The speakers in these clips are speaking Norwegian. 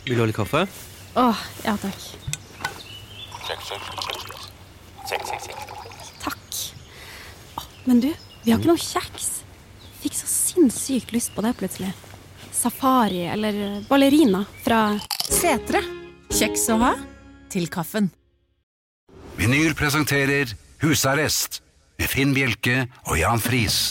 Vil du ha litt kaffe? Ja takk. Takk. Men du, vi har ikke noe kjeks. Fikk så sinnssykt lyst på det plutselig. Safari eller ballerina fra Setre. Kjeks å ha til kaffen. Vinyl presenterer Husarrest med Finn Bjelke og Jan Friis.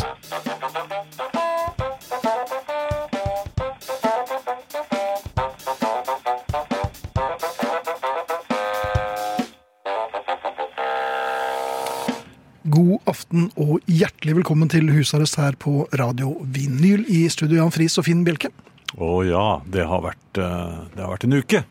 God aften og hjertelig velkommen til Husarrest her på Radio Vinyl i studio Jan Friis og Finn Bjelke. Ja, det har vært en uke.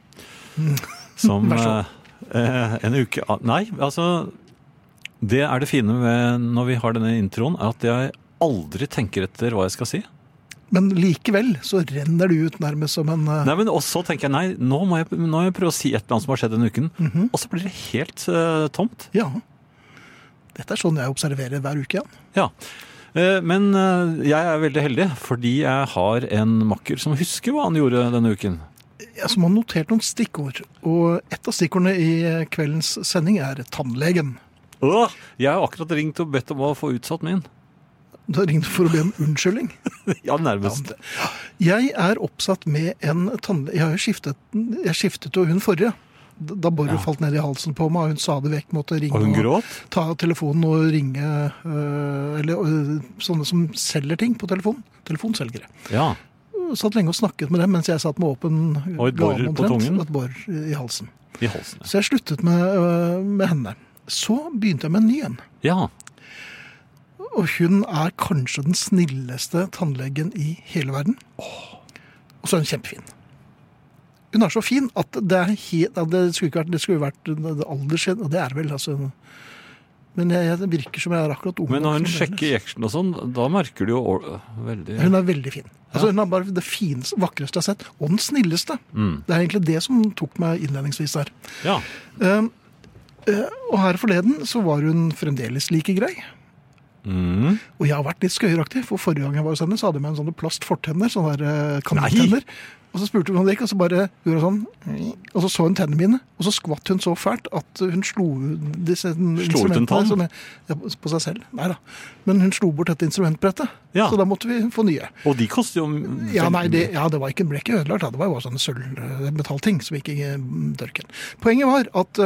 Som en uke. Nei, altså det er det fine med når vi har denne introen, er at jeg aldri tenker etter hva jeg skal si. Men likevel så renner du ut nærmest som en... Nei, men også tenker jeg, nei, nå må jeg prøve å si et eller annet som har skjedd denne uken, og så blir det helt tomt. Ja, dette er sånn jeg observerer hver uke igjen. Ja, men jeg er veldig heldig, fordi jeg har en makker som husker hva han gjorde denne uken. Som har notert noen stikkord, og et av stikkordene i kveldens sending er tannlegen. Jeg har akkurat ringt og bedt om å få utsatt min. Du har ringt for å be om unnskyldning? Ja, nærmest. Jeg er oppsatt med en tannlege. Jeg skiftet jo hun forrige. Da Borre falt ned i halsen på meg, og hun sa det vekk, måtte ringe og hun gråt? Ta telefonen og ringe, eller sånne som selger ting på telefonen. Telefonselgere. Ja. Satt lenge og snakket med dem, mens jeg satt med åpen og et borr på tungen? Og et borr i halsen. I halsen, ja. Så jeg sluttet med henne. Så begynte jeg med en ny en. Ja. Og hun er kanskje den snilleste tannlegen i hele verden. Og så er hun kjempefin. Hun er så fin at det skulle vært alderssiden, og det er vel, altså. Men jeg virker som jeg er akkurat ung. Men når hun sjekker jeksjen og sånn, da merker du jo veldig... Hun er veldig fin. Altså, hun er bare det fineste, vakreste jeg har sett, og den snilleste. Det er egentlig det som tok meg innledningsvis her. Ja. Og her forleden så var hun fremdeles like grei. Og jeg har vært litt skøyeraktig, for forrige gang jeg var hos henne, så hadde jeg med en sånne plastfortenner, sånne der kanintenner. Og så spurte hun om det ikke, og så bare gjorde hun sånn, og så hun tennene mine, og så skvatt hun så fælt at hun slo disse instrumentene på seg selv. Neida, men hun slo bort dette instrumentbrettet, så da måtte vi få nye. Og de koster jo... Ja, nei, det ble ikke ødelagt, det var jo bare sånne sølvmetallting som gikk i dørken. Poenget var at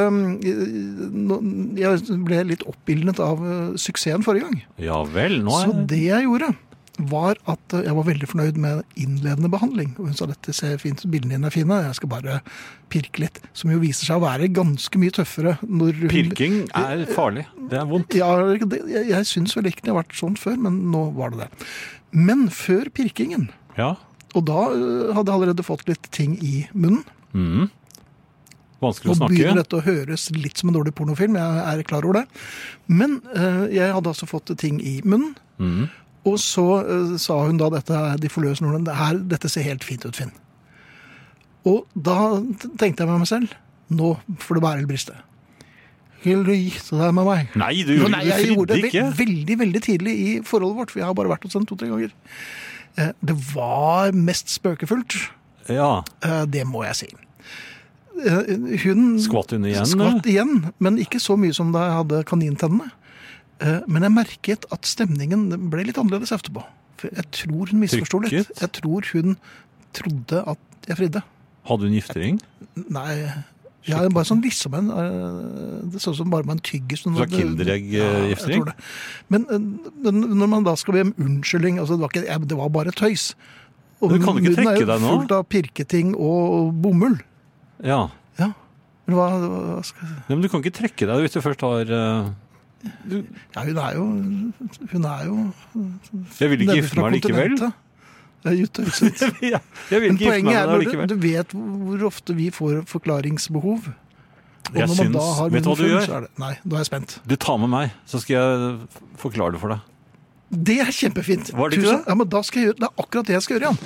jeg ble litt oppildnet av suksessen forrige gang. Ja vel, nå er... Så det jeg gjorde var at jeg var veldig fornøyd med innledende behandling. Og hun sa dette ser fint, bildene dine er fine, jeg skal bare pirke litt. Som jo viser seg å være ganske mye tøffere. Når Pirking er farlig, det er vondt. Ja, jeg synes vel ikke det har vært sånn før, men nå var det det. Men før pirkingen, og da hadde jeg allerede fått litt ting i munnen. Vanskelig å snakke. Og begynner dette å høres litt som en dårlig pornofilm, jeg er klar over det. Men jeg hadde altså fått ting i munnen, og så sa hun da de forløsende ordene, dette ser helt fint ut, Finn. Og da tenkte jeg med meg selv, nå får det være eller briste. Vil du gifte deg med meg? Nei, jeg gjorde det ikke. Veldig, veldig tidlig i forholdet vårt, for jeg har bare vært hos henne 2-3 ganger. Det var mest spøkefullt. Ja. Det må jeg si. Hun skvatt hun igjen? Skvatt igjen, men ikke så mye som da jeg hadde kanintennene. Men jeg merket at stemningen ble litt annerledes etterpå. For jeg tror hun misforstod litt. Jeg tror hun trodde at jeg fridde. Hadde hun giftering? Nei, jeg bare sånn liksom en... Det så som bare man tyggis. Fra kinderegg-giftering? Ja, men når man da skal be om unnskyldning, altså det var bare tøys. Og du kan ikke trekke deg nå? Munnen er fullt av pirketing og bomull. Ja. Men hva skal jeg... Men du kan ikke trekke deg hvis du først har... Ja, hun er jo jeg vil ikke gifte meg likevel. Jeg vil ikke gifte meg likevel. Du vet hvor ofte vi får forklaringsbehov. Og jeg syns, vet du hva du gjør? Nei, da er jeg spent. Du tar med meg, så skal jeg forklare det for deg. Det er kjempefint. Var det ikke det? Ja, men da skal jeg gjøre, det er akkurat det jeg skal gjøre,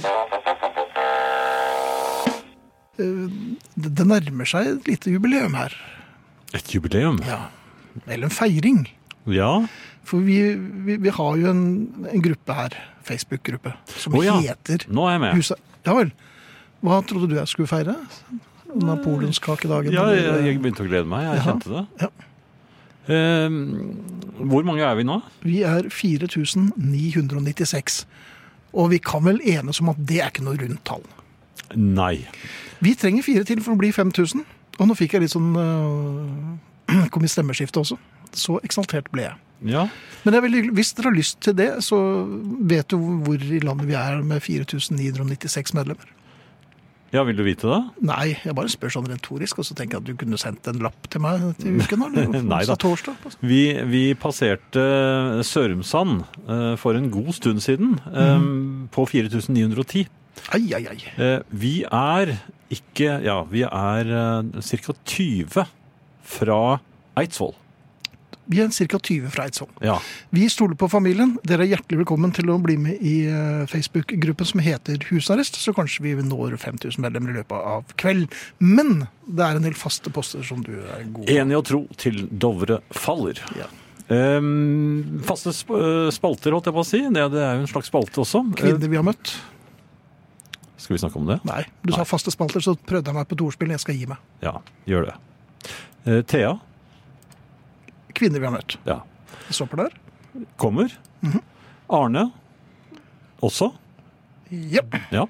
Jan. Det nærmer seg et lite jubileum her. Et jubileum? Ja. Eller en feiring. Ja. For vi har jo en gruppe her, Facebook-gruppe, som heter... Nå er jeg med. Ja vel. Hva trodde du jeg skulle feire? Napoleonskakedagen? Ja, jeg begynte å glede meg. Jeg kjente det. Ja. Hvor mange er vi nå? Vi er 4996. Og vi kan vel enes om at det er ikke noe rundt tall. Nei. Vi trenger 4 til for å bli 5000. Og nå fikk jeg litt sånn kom i stemmeskifte også. Så eksaltert ble jeg. Ja. Men hvis dere har lyst til det, så vet du hvor i landet vi er med 4996 medlemmer. Ja, vil du vite det? Nei, jeg bare spør sånn retorisk, og så tenker jeg at du kunne sendt en lapp til meg til uken, eller? Nei da. Torsdag. Vi passerte Sørumsand for en god stund siden på 4910. Ai, ai, ai. Vi er cirka 20 fra Eidsvoll. Vi er ca. 20 fra Eidsvoll. Ja. Vi stoler på familien. Dere er hjertelig velkommen til å bli med i Facebook-gruppen som heter Husarrest, så kanskje vi når 5000 medlemmer i løpet av kveld. Men det er en del faste poster som du er god på. Enig og tro til Dovre faller. Ja. Faste spalter, holdt jeg på å si. Det er jo en slags spalte også. Kvinner vi har møtt. Skal vi snakke om det? Nei, du sa faste spalter, så prøvde jeg meg på et ordspill. Jeg skal gi meg. Ja, gjør det. Thea? Kvinner vi har møtt. Ja. Det stopper der. Kommer. Arne? Også? Yep. Ja.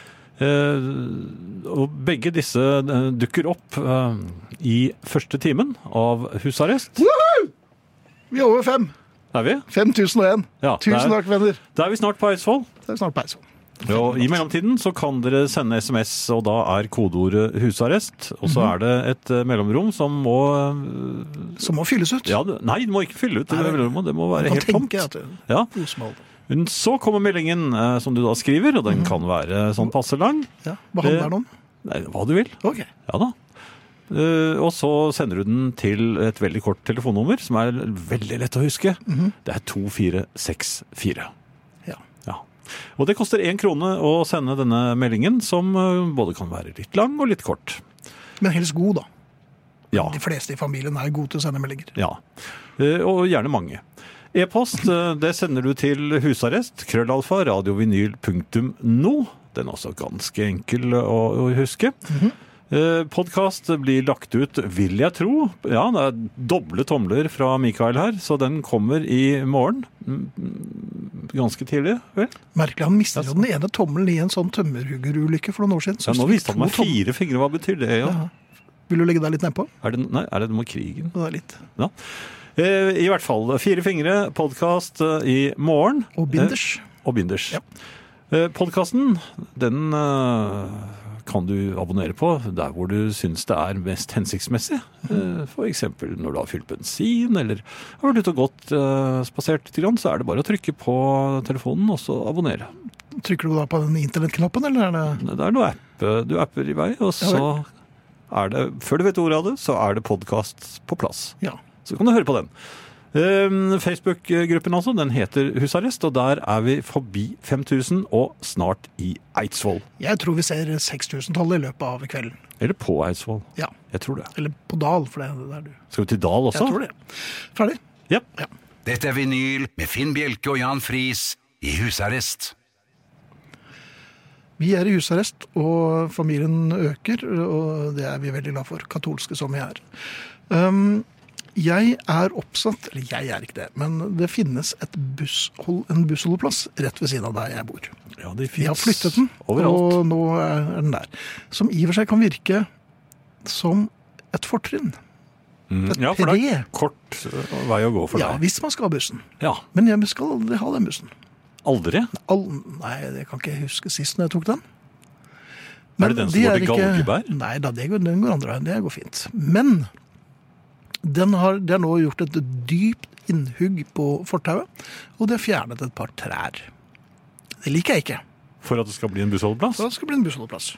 Og begge disse dukker opp i første timen av husarrest. Woohoo! Vi er over 5. Er vi? 5001. Ja, Tusen takk, venner. Da er vi snart på Eidsvoll. Det er snart på Eidsvoll. Og i mellomtiden så kan dere sende SMS, og da er kodeordet husarrest. Og så er det et mellomrom som må... Som må fylles ut. Ja, nei, det må ikke fylle ut. Det må være helt tomt. Ja. Men så kommer meldingen som du da skriver, og den kan være sånn passe lang. Ja, hva handler den om? Nei, hva du vil. Ok. Ja da. Og så sender du den til et veldig kort telefonnummer, som er veldig lett å huske. Det er 2464. Og det koster 1 krone å sende denne meldingen, som både kan være litt lang og litt kort. Men helst god, da. Ja. De fleste i familien er gode til å sende meldinger. Ja, og gjerne mange. E-post, det sender du til husarrest, @radiovinyl.no. Den er også ganske enkel å huske. Podcast blir lagt ut, vil jeg tro. Ja, det er doble tomler fra Mikael her, så den kommer i morgen. Ganske tidlig, vel? Merkelig, han mistet jo den ene tommelen i en sånn tømmerhuggerulykke for noen år siden. Ja, nå viste han meg 4 fingre, hva betyr det? Ja? Vil du legge deg litt nedpå? Er det noe med krigen? Det er litt. Ja. I hvert fall, 4 fingre, podcast i morgen. Og binders. Ja. Podcasten, den kan du abonnere på der hvor du synes det er mest hensiktsmessig. For eksempel når du har fylt bensin, eller har du ute og gått spasert litt grann, så er det bare å trykke på telefonen og så abonnere. Trykker du da på den internettknappen, eller er det? Det er noe app, du apper i vei, og så er det, før du vet ordet av det, så er det podcast på plass. Ja. Så kan du høre på den. Facebook-gruppen altså, den heter Husarrest, og der er vi forbi 5000 og snart i Eidsvoll. Jeg tror vi ser 6000-tallet i løpet av kvelden. Eller på Eidsvoll. Ja. Jeg tror det. Eller på Dal, for det er der du... Skal vi til Dal også? Jeg tror det. Ferdig? Yep. Ja. Dette er Vinyl med Finn Bjelke og Jan Friis i husarrest. Vi er i husarrest, og familien øker, og det er vi veldig glad for, katolske som vi er. Jeg er oppsatt, eller jeg er ikke det, men det finnes en bussholdeplass rett ved siden av der jeg bor. Ja, det finnes. Jeg har flyttet den, overalt. Og nå er den der. Som i og for seg kan virke som et fortrinn. Ja, for det er kort vei å gå for deg. Ja, hvis man skal ha bussen. Ja. Men jeg skal aldri ha den bussen. Aldri? Nei, det kan ikke jeg huske sist når jeg tok den. Men er det den som går til Galgeberg? Nei, den går andre veien, det går fint. Men... Det har nå gjort et dypt innhugg på fortauet, og det har fjernet et par trær. Det liker jeg ikke. For at det skal bli en bussholdeplass? For at det skal bli en bussholdeplass.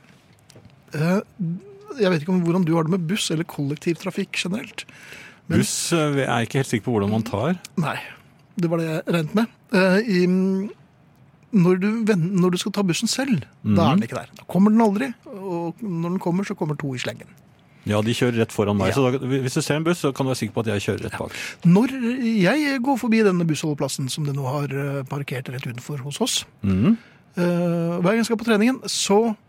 Jeg vet ikke hvordan du har det med buss eller kollektivtrafikk generelt. Men... Buss jeg er ikke helt sikker på hvordan man tar. Nei, det var det jeg regnet med. Når du skal ta bussen selv, da er den ikke der. Da kommer den aldri, og når den kommer, så kommer 2 i slengen. Ja, de kjører rett foran meg, ja. Så hvis du ser en buss, så kan du være sikker på at jeg kjører rett bak. Når jeg går forbi denne bussholdeplassen som det nå har parkert rett utenfor hos oss, hver gang jeg skal på treningen, så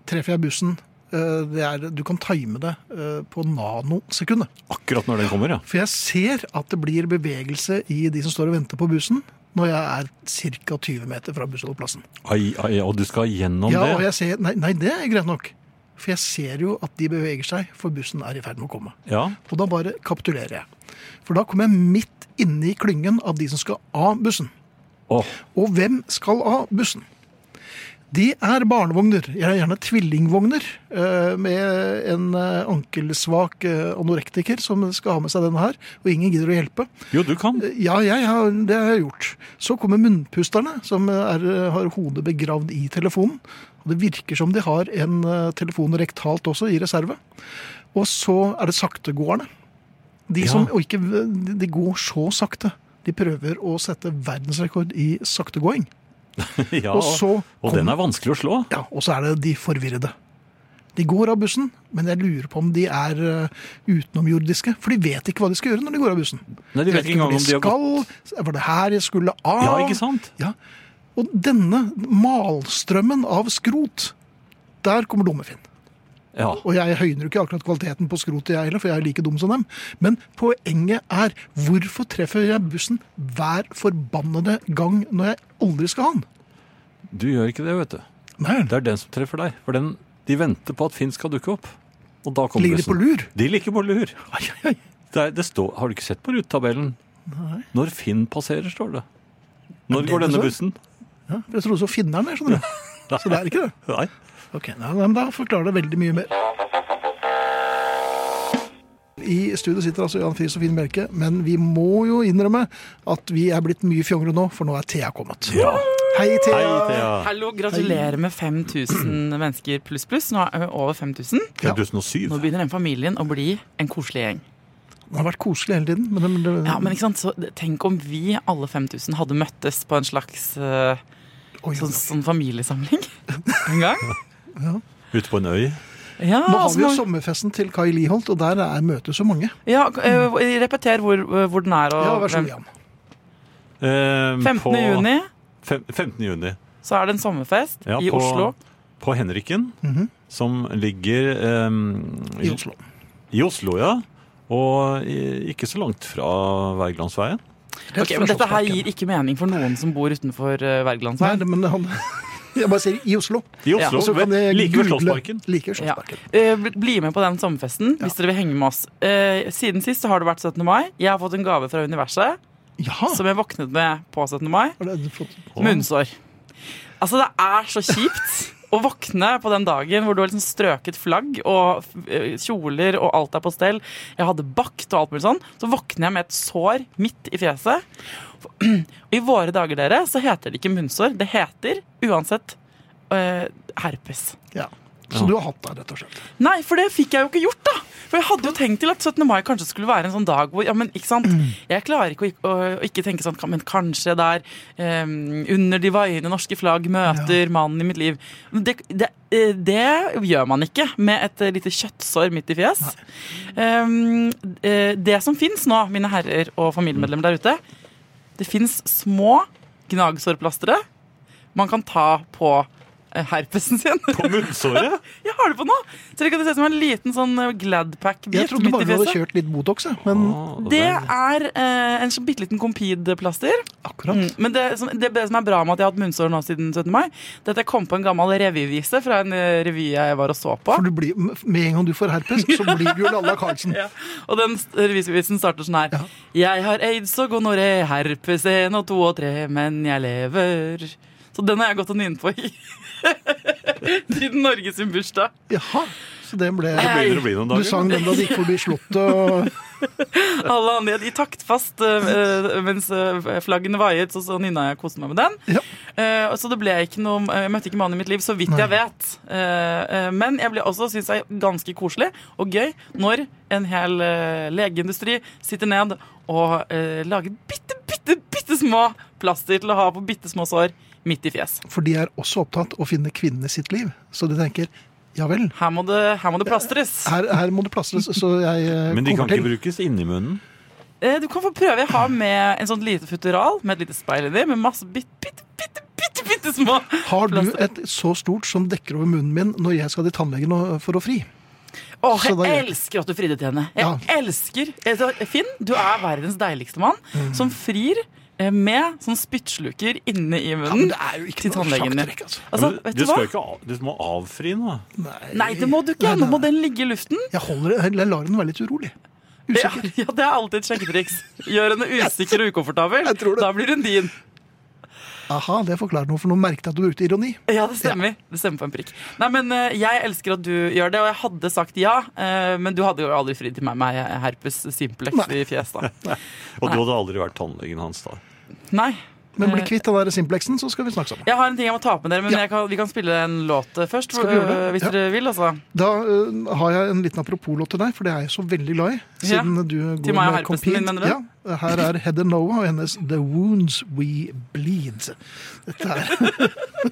treffer jeg bussen, du kan time det på nanosekundet. Akkurat når den kommer, ja. For jeg ser at det blir bevegelse i de som står og venter på bussen, når jeg er ca. 20 meter fra bussholdeplassen. Ai, og du skal gjennom Ja, det? og jeg ser, nei, det er greit nok. For jeg ser jo at de beveger seg, for bussen er i ferd med å komme. Ja. Og da bare kapitulerer jeg. For da kommer jeg midt inne i klyngen av de som skal av bussen. Åh, Og hvem skal av bussen? De er barnevogner, gjerne tvillingvogner, med en ankelsvak anorektiker som skal ha med seg denne her, og ingen gidder å hjelpe. jo, du kan. Ja, det har jeg gjort. Så kommer munnpusterne, som har hodet begravd i telefonen. Og det virker som de har en telefon rektalt også i reserve. Og så er det saktegåerne. De går så sakte. De prøver å sette verdensrekord i saktegåing. Ja, og den er vanskelig å slå. Ja, og så er det de forvirrede. De går av bussen, men jeg lurer på om de er utenomjordiske. For de vet ikke hva de skal gjøre når de går av bussen. Nei, de vet ikke engang om de har gått. Var det her jeg skulle av? Ja, ikke sant? Ja. Og denne malstrømmen av skrot, der kommer Dummefinn. Ja. Og jeg høyner jo ikke akkurat kvaliteten på skrotet jeg heller, for jeg er like dum som dem. Men poenget er, hvorfor treffer jeg bussen hver forbannede gang når jeg aldri skal ha den? Du gjør ikke det, vet du. Nei, Det er den som treffer deg. For de venter på at Finn skal dukke opp. Og da kommer ligger de bussen. på lur? De ligger på lur. Ai, ai, ai. Det står, har du ikke sett på rutetabellen? Nei. Når Finn passerer, står det. Når det går det denne så? bussen? Ja, for jeg trodde så finneren der, skjønner du. Så det er ikke det. Nei. Ok, men da forklarer det veldig mye mer. I studio sitter altså Jan Friis og Finn Bjelke, men vi må jo innrømme at vi er blitt mye fjongere nå, for nå er Thea kommet. Ja. Hei, Thea! Hei, Thea. Hallo, gratulerer med 5000 mennesker pluss. Nå er vi over 5000. Ja. 2007. Nå begynner den familien å bli en koselig gjeng. Det har vært koselig hele tiden. Men Ja, men ikke sant? Så tenk om vi alle 5000 hadde møttes på en slags sånn familiesamling en gang. Ute på en øy. Ja, Nå har altså, vi jo sommerfesten til Kai Liholt, og der er møtet så mange. ja, repeter hvor den er. Og Ja, vær så god, Jan. 15. juni 15. juni. så er det en sommerfest Ja, i Oslo. På Henriken, som ligger I Oslo. I Oslo, ja. Og ikke så langt fra Wergelandsveien. Rett Ok, fra men dette her Slottsparken. gir ikke mening for noen som bor utenfor Nei, Wergelandsveien. men jeg bare sier i Oslo. I Ja, Oslo, Og så kan de like ved google- Slottsparken. Like ved Ja. Slottsparken. Bli med på den sommerfesten hvis dere vil henge med oss. Siden sist så har det vært 17. mai. Jeg har fått en gave fra universet Jaha. som jeg våknet med på 17. mai. Var det flott? Munnsår. Altså, det er så kjipt å våkne på den dagen hvor du har liksom strøket flagg og kjoler og alt er på stell. Jeg hadde bakt og alt mulig sånn. Så våkner jeg med et sår midt i fjeset. I våre dager, dere, så heter det ikke munnsår. Det heter uansett herpes. Ja. Så du har hatt det, rett og slett. Nei, for det fikk jeg jo ikke gjort, da. For jeg hadde jo tenkt til at 17. mai kanskje skulle være en sånn dag hvor, ja, men ikke sant, jeg klarer ikke å ikke tenke sånn, men kanskje der under de vaiende norske flagg møter mannen i mitt liv. Det gjør man ikke med et lite kjøttsår midt i fjes. Det som finnes nå, mine herrer og familiemedlemmer der ute, det finnes små gnagsårplastere man kan ta på herpesen sin. På munnsåret? Jeg har det på nå. Så det kan se ut som en liten sånn Gladpack-bit Jeg trodde midt bare i du hadde fjeset. kjørt litt Botox, jeg. Men Det er en sånn bitteliten Compede-plaster. akkurat. Men det som er bra med at jeg har hatt munnsår nå siden 17. mai, det er at jeg kom på en gammel revyvise fra en revy jeg var og så på. For du blir, med en gang du får herpes, så blir du jo Lalla Karlsen. Ja. Og den revyvisen starter sånn her. Jeg har aids og gonoré, herpes 1 og 2 og 3, men jeg lever. Så den har jeg gått og nynnet på i siden Norge sin bursdag. Jaha, så det ble... Det begynner å bli noen Du dager. sang den da du gikk forbi slottet og... Alle andre de taktfast mens flaggene vaiet, så nynna jeg og koste meg med den. Ja. Så det ble ikke noe, jeg møtte ikke mannen i mitt liv, så vidt jeg vet. Men jeg ble også, synes jeg, ganske koselig og gøy når en hel legeindustri sitter ned og lager bitte små plaster til å ha på bitte små sår midt i fjes. For de er også opptatt å finne kvinnen i sitt liv. Så de tenker, ja vel, Her må det plastres. her må det plastres, så jeg Men de kan kommer ikke til. brukes inni munnen. Du kan få prøve. Jeg har med en sånn lite futteral med et lite speil i det, med masse bitte Bittesmå. Har du et så stort som dekker over munnen min når jeg skal til tannlegen for å fri? Åh, Så da jeg gjør- elsker at du fridde til henne. Jeg Ja. elsker Finn, du er verdens deiligste mann som frir med sånn spyttsluker inne i Ja, men munnen det er jo ikke til noe tannlegen din. sjakktrekk, altså. Altså, Men vet du du hva? skal ikke du må avfri nå. Nei, det må du ikke. Nå må den ligge i luften. Jeg lar den være litt urolig. Ja, Usikker. ja, det er alltid et sjekketriks. Gjør henne usikker og ukomfortabel. Jeg tror det. Da blir hun din. Aha, det forklarer noe, for nå merket jeg at du brukte ironi. Ja, det stemmer. Det stemmer på en prikk. Nei, men jeg elsker at du gjør det, og jeg hadde sagt ja, men du hadde jo aldri fridd til meg med herpes simplex Nei. i fjeset. Og du hadde aldri vært tannlegen hans da. Nei. Men bli kvitt den der simplexen, så skal vi snakke sammen. Jeg har en ting jeg må ta opp med dere, men Ja. vi kan spille en låt først. Skal vi gjøre det? Hvis Ja. dere vil, altså. Da har jeg en liten apropos-låt til deg, for det er jeg så veldig glad i. Siden Ja. du Til går meg og med herpesen min, Compete. mener du? Ja, her er Heather Noah og hennes The Wounds We Bleed. Dette er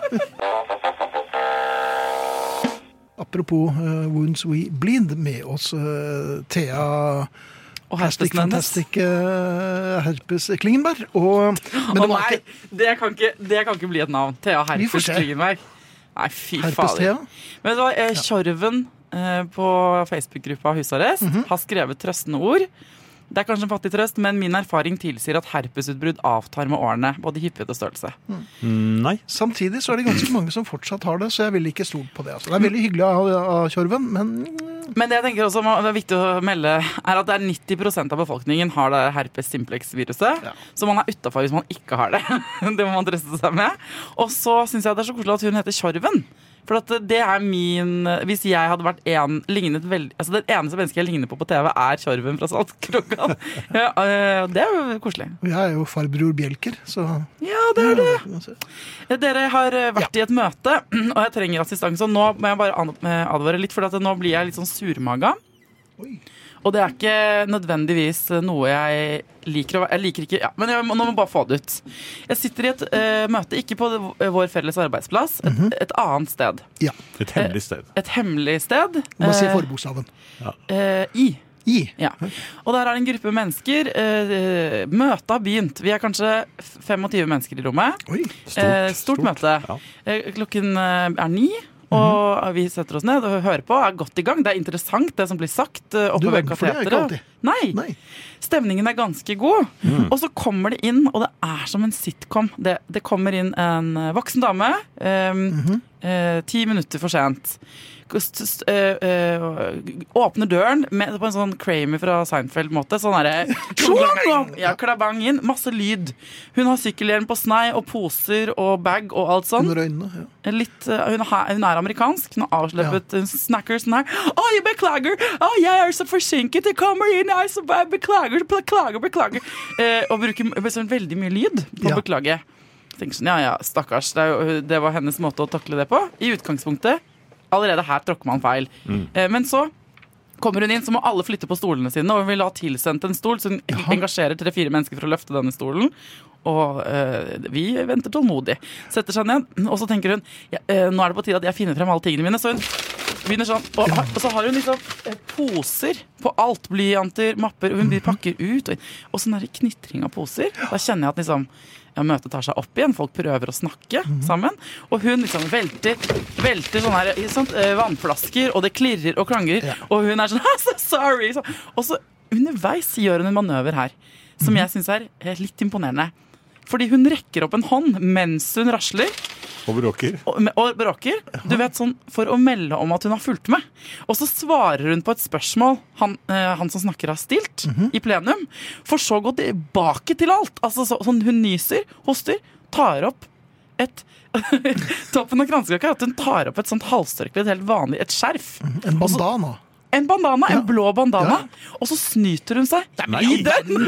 Apropos Wounds We Bleed, med oss Thea Og Plastic herpesen hennes. Fantastic Herpes Klingenberg. Og, men Å det var nei, ikke det kan ikke bli et navn. Thea Vi får Herpes se. Klingenberg. Nei, fy Herpes fader. Thea. Men vet du hva, Tjorven på Facebook-gruppa Husarrest har skrevet trøstende ord. Det er kanskje en fattig trøst, men min erfaring tilsier at herpesutbrudd avtar med årene, både hyppighet og størrelse. Nei. Samtidig så er det ganske mange som fortsatt har det, så jeg vil ikke stole på det. Altså. Det er veldig hyggelig av Tjorven, men Men det jeg tenker også er viktig å melde, er at det er 90% av befolkningen har det herpes simplex-viruset. Ja. Så man er utenfor hvis man ikke har det. Det må man trøste seg med. Og så synes jeg det er så koselig at hun heter Tjorven. For at det er min Hvis jeg hadde vært lignet veldig altså det eneste mennesket jeg ligner på TV, er Tjorven fra Saltkråkan. Ja, det er jo koselig. jeg er jo farbror Bjelker, så Ja, det er det. Dere har vært i et møte, og jeg trenger assistanse. Og nå må jeg bare advare litt, for at nå blir jeg litt sånn surmaga. Oi. Og det er ikke nødvendigvis noe jeg liker. Jeg liker ikke, ja, men nå må jeg bare få det ut. Jeg sitter i et møte, ikke på vår felles arbeidsplass, et annet sted. Ja. Et hemmelig sted. Et hemmelig sted. Du må si forbokstaven. I. I. Ja. Og der er det en gruppe mennesker. Møtet har begynt. Vi er kanskje 25 mennesker i rommet. Oi. Stort møte. Ja. Klokken er 9. Og vi setter oss ned og hører på, er godt i gang. Det er interessant det som blir sagt Du oppe ved verden, for det er ikke kateteret. alltid. Nei. Nei. Stemningen er ganske god. Og så kommer det inn, og det er som en sitcom. Det kommer inn en voksen dame 10 minutter for sent. Åpner døren på en sånn Kramer fra Seinfeld-måte. Sånn derre ja, klabang inn. Masse lyd. Hun har sykkelhjelm på snei og poser og bag og alt sånn. Under øynene. Ja. Hun er amerikansk. Hun har avsleppet snakker sånn her. Å, jeg beklager! Å, jeg er så forsinket! Jeg kommer inn! Jeg er så beklager! Og bruker sånn veldig mye lyd på å Ja. beklage. Jeg tenker sånn, ja, stakkars. Det var hennes måte å takle det på. I utgangspunktet. Allerede her tråkker man feil. Men så kommer hun inn, så må alle flytte på stolene sine, og hun vil ha tilsendt en stol, så hun engasjerer 3-4 mennesker for å løfte denne stolen. Og vi venter tålmodig. Setter seg ned, og så tenker hun nå er det på tide at jeg finner frem alle tingene mine. Så hun begynner sånn, og så har hun liksom poser på alt. Blyanter, mapper, og hun pakker ut. Og sånn er det knitring av poser. Da kjenner jeg at liksom møtet tar seg opp igjen. Folk prøver å snakke sammen. Og hun liksom velter sånne her, vannflasker, og det klirrer og klanger. Ja. Og hun er sånn so sorry. Og så underveis gjør hun en manøver her som jeg synes er litt imponerende. Fordi hun rekker opp en hånd mens hun rasler Og bråker. og bråker. Du vet, sånn for å melde om at hun har fulgt med. Og så svarer hun på et spørsmål han som snakker har stilt i plenum. For så å gå tilbake til alt. Altså sånn hun nyser, hoster, tar opp et toppen av kransekaka er at hun tar opp et sånt halstørkle, et helt vanlig, et skjerf. En bandana. En bandana, Ja. en blå bandana. Ja. Og så snyter hun seg i den.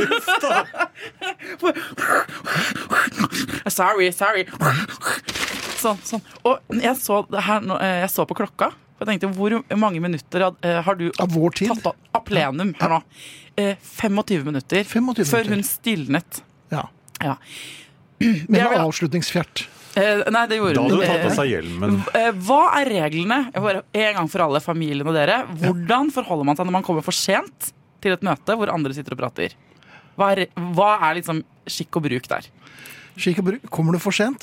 Sorry. Sånn. Og jeg så det her jeg så på klokka. Jeg tenkte, hvor mange minutter har du Av vår tid. tatt av plenum her nå? 25 minutter 25 før minutter. hun stilnet. Ja. Ja. Med Jeg vil- en avslutningsfjert. Nei, det gjorde Da hadde hun. du tatt av seg hjelmen. Hva er reglene? Bare en gang for alle, familien og dere. Hvordan forholder man seg når man kommer for sent til et møte hvor andre sitter og prater? Hva er liksom skikk og bruk der? Skikk og bruk. Kommer du for sent,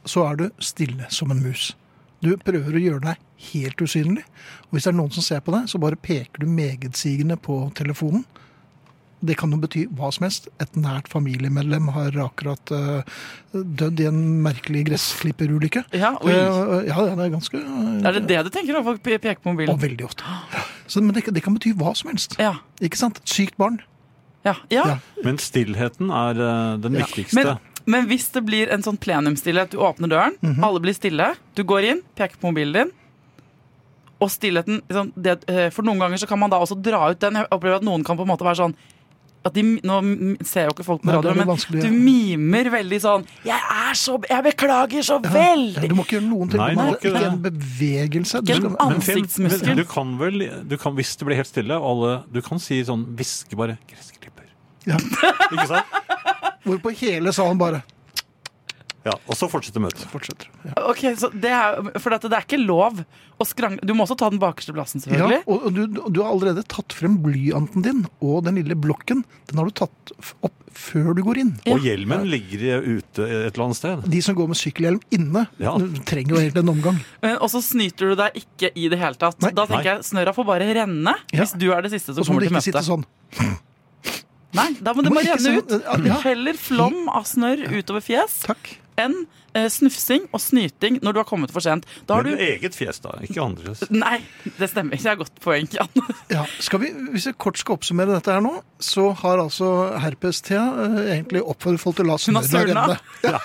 så er du stille som en mus. Du prøver å gjøre deg helt usynlig. Og hvis det er noen som ser på deg, så bare peker du megetsigende på telefonen. Det kan jo bety hva som helst. Et nært familiemedlem har akkurat dødd i en merkelig gressklipperulykke. Ja, oi. Ja, det er ganske... Er det det du tenker når folk peker på mobilen? Og veldig ofte. Men det kan bety hva som helst. Ja. Ikke sant? Et sykt barn. Ja. Men stillheten er den viktigste. Men hvis det blir en sånn plenumsstillhet, du åpner døren, alle blir stille, du går inn, peker på mobilen din, og stillheten, for noen ganger så kan man da også dra ut den. Jeg opplever at noen kan på en måte være sånn, at nå ser jo ikke folk på radio, men du mimer veldig sånn, jeg beklager så veldig. Du må ikke gjøre noen ting. Nei, ikke en bevegelse. Ikke en ansiktsmuskel. Du kan, hvis det blir helt stille, du kan si sånn, viske bare, gressklipper. Ja. Ikke sant? Hvorpå hele salen bare... Ja, og så fortsetter møtet. Ja. Ok, så det er ikke lov å skrangle. Du må også ta den bakerste plassen, selvfølgelig. Ja, og du har allerede tatt frem blyanten din, og den lille blokken, den har du tatt opp før du går inn. Ja. Og hjelmen ligger ute et eller annet sted. De som går med sykkelhjelm inne, trenger jo helt en omgang. Og så snyter du deg ikke i det hele tatt. Nei. Da tenker jeg, snøra får bare renne, hvis du er det siste som kommer til møtet. Og så må det ikke sitte sånn. Nei, da må det bare renne ut. Ja. Heller flom av snørr utover fjes. Takk. Enn snufsing og snyting når du har kommet for sent. Da har Men du... eget fjes da, ikke andres. Nei, det stemmer. Det er godt poeng, Jan. Ja, hvis jeg kort skal oppsummere dette her nå, så har altså herpes-Thea egentlig oppfordret folk til å la snørra renne. Ja.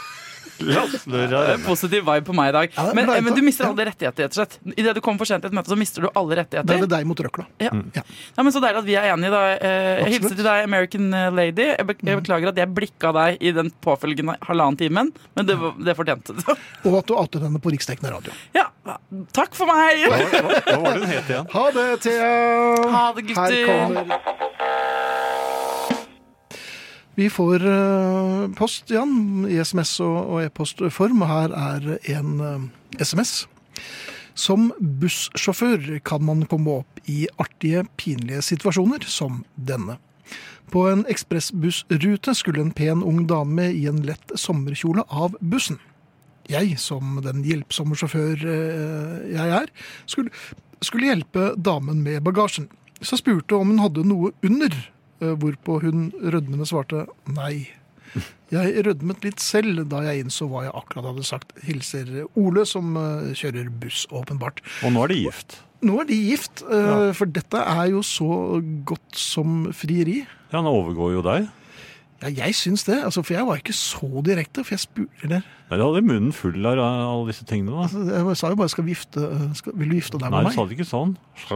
Positiv vibe på meg i dag. Ja, men du mister alle rettigheter, rett og slett. I det du kommer for sent til et møte, så mister du alle rettigheter. Da er det deg mot røkla. Ja. Ja, men så deilig at vi er enige da. Jeg hilser til deg, American Lady. Jeg beklager at jeg blikka deg i den påfølgende 1,5 timen, men det fortjente du. Og at du outet henne på riksdekkende radio. Ja, takk for meg! Hva var det den het igjen? Ha det, Thea! Ha det, gutter! Her kommer... Vi får post, Jan, i SMS og e-postform, og her er en SMS. Som bussjåfør kan man komme opp i artige, pinlige situasjoner som denne. På en ekspressbussrute skulle en pen ung dame i en lett sommerkjole av bussen. Jeg, som den hjelpsomme sjåfør jeg er, skulle hjelpe damen med bagasjen. Så spurte om hun hadde noe under, hvorpå hun rødmende svarte nei. Jeg rødmet litt selv da jeg innså hva jeg akkurat hadde sagt. Hilser Ole som kjører buss, åpenbart. Og nå er de gift. Nå er de gift, for dette er jo så godt som frieri. Ja, han overgår jo deg. Ja, jeg syns det, for jeg var ikke så direkte, for jeg spurte der. Nei, du hadde munnen full av alle disse tingene da. Jeg sa jo bare, vil du gifte deg med meg? Nei, du sa det ikke sånn.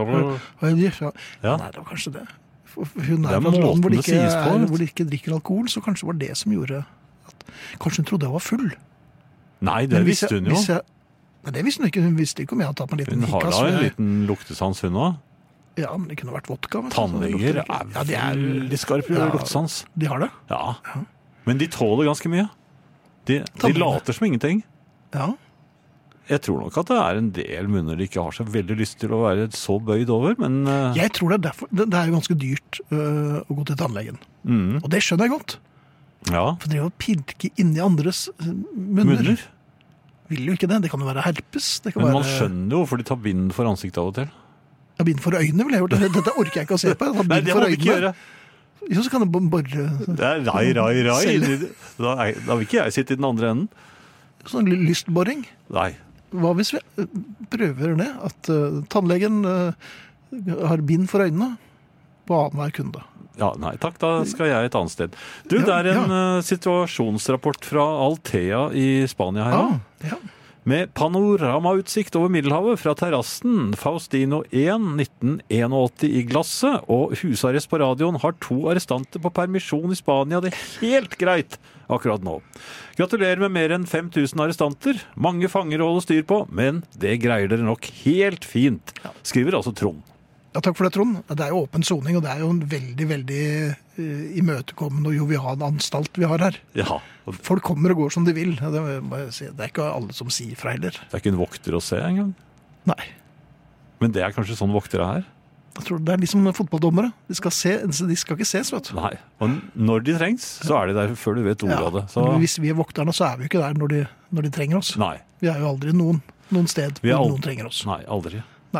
Ja. Nei, det var kanskje det. Hun er fra et land hvor de ikke drikker alkohol, så kanskje var det som gjorde at... Kanskje hun trodde jeg var full. Nei, det visste hun jo. Nei, det visste hun ikke. Hun visste ikke om jeg hadde tatt meg en liten hikkas. Hun har da en liten luktesans, hun også. Ja, men det kunne vært vodka. Tannleger er veldig skarpe luktesans. De har det? Ja. Men de tåler ganske mye. De later som ingenting. Ja. Jeg tror nok at det er en del munner de ikke har så veldig lyst til å være så bøyd over, men... Jeg tror det er derfor. Det er jo ganske dyrt å gå til tannlegen. Og det skjønner jeg godt. Ja. For det å pirke inni andres munner. Vil jo ikke det. Det kan jo være herpes. Men man skjønner jo hvorfor de tar bind for ansiktet av og til. Ja, bind for øynene vil jeg gjøre. Dette orker jeg ikke å se på. Nei, det må du ikke gjøre. Jo, så kan det bare... Det er rai. Da vil ikke jeg sitte i den andre enden. Sånn lystboring. Nei. Hva hvis vi prøver det? At tannlegen har bind for øynene på annenhver kunde? Ja, nei takk, da skal jeg et annet sted. Du, det er en situasjonsrapport fra Altea i Spania her. Ja. Med panoramautsikt over Middelhavet fra terrassen. Faustino 1, 1981 i glasset, og husarrest på radioen har 2 arrestanter på permisjon i Spania. Det er helt greit akkurat nå. Gratulerer med mer enn 5000 arrestanter. Mange fanger å holde styr på, men det greier dere nok helt fint, skriver altså Trond. Ja, takk for det, Trond. Det er jo åpen soning, og det er jo en veldig, veldig imøtekommende og jovial anstalt vi har her. Ja. Folk kommer og går som de vil. Det er ikke alle som sier fra heller. Det er ikke en vokter å se engang? Nei. Men det er kanskje sånn voktere her? Jeg tror det er liksom fotballdommere. De skal ikke ses, vet du. Nei, og når de trengs, så er de der før du vet ordet av det. Så... Hvis vi er vokterne, så er vi ikke der når når de trenger oss. Nei. Vi er jo aldri noen sted hvor noen trenger oss. Nei, aldri. Nei.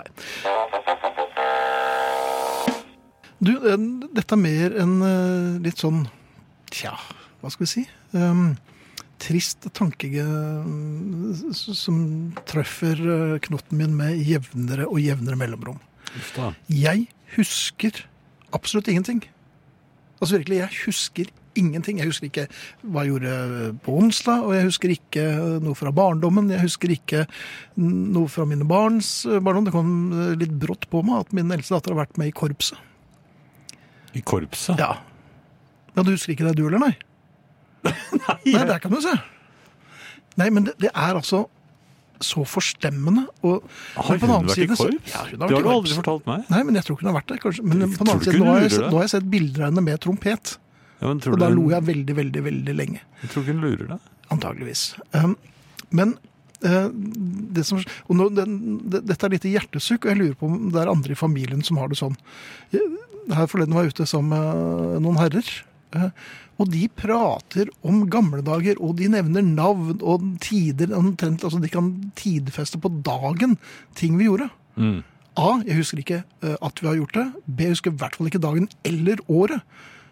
Du, dette er mer en litt sånn, hva skal vi si? Trist tanke som treffer knotten min med jevnere og jevnere mellomrom. Jeg husker absolutt ingenting. Altså virkelig, jeg husker ingenting. Jeg husker ikke hva jeg gjorde på onsdag, og jeg husker ikke noe fra barndommen. Jeg husker ikke noe fra mine barns barndom. Det kom litt brått på meg at min eldste datter har vært med i korpset. I korpset? Ja. Ja, du husker ikke det du, eller nei? Nei, det kan du se. Nei, men det er altså så forstemmende. Og, har hun vært i korps? Ja, det har du aldri fortalt meg. Nei, men jeg tror ikke hun har vært der, kanskje. Men på den annen side, nå har jeg sett bilder av henne med trompet. Ja, og da lo jeg veldig, veldig, veldig lenge. Jeg tror ikke hun lurer deg. Antageligvis. Men det som, og nå, dette er litt hjertesukk, og jeg lurer på om det er andre i familien som har det sånn. Her forleden var jeg ute sammen med noen herrer, og de prater om gamle dager, og de nevner navn og tider, altså de kan tidfeste på dagen ting vi gjorde. A, jeg husker ikke at vi har gjort det. B, jeg husker i hvert fall ikke dagen eller året.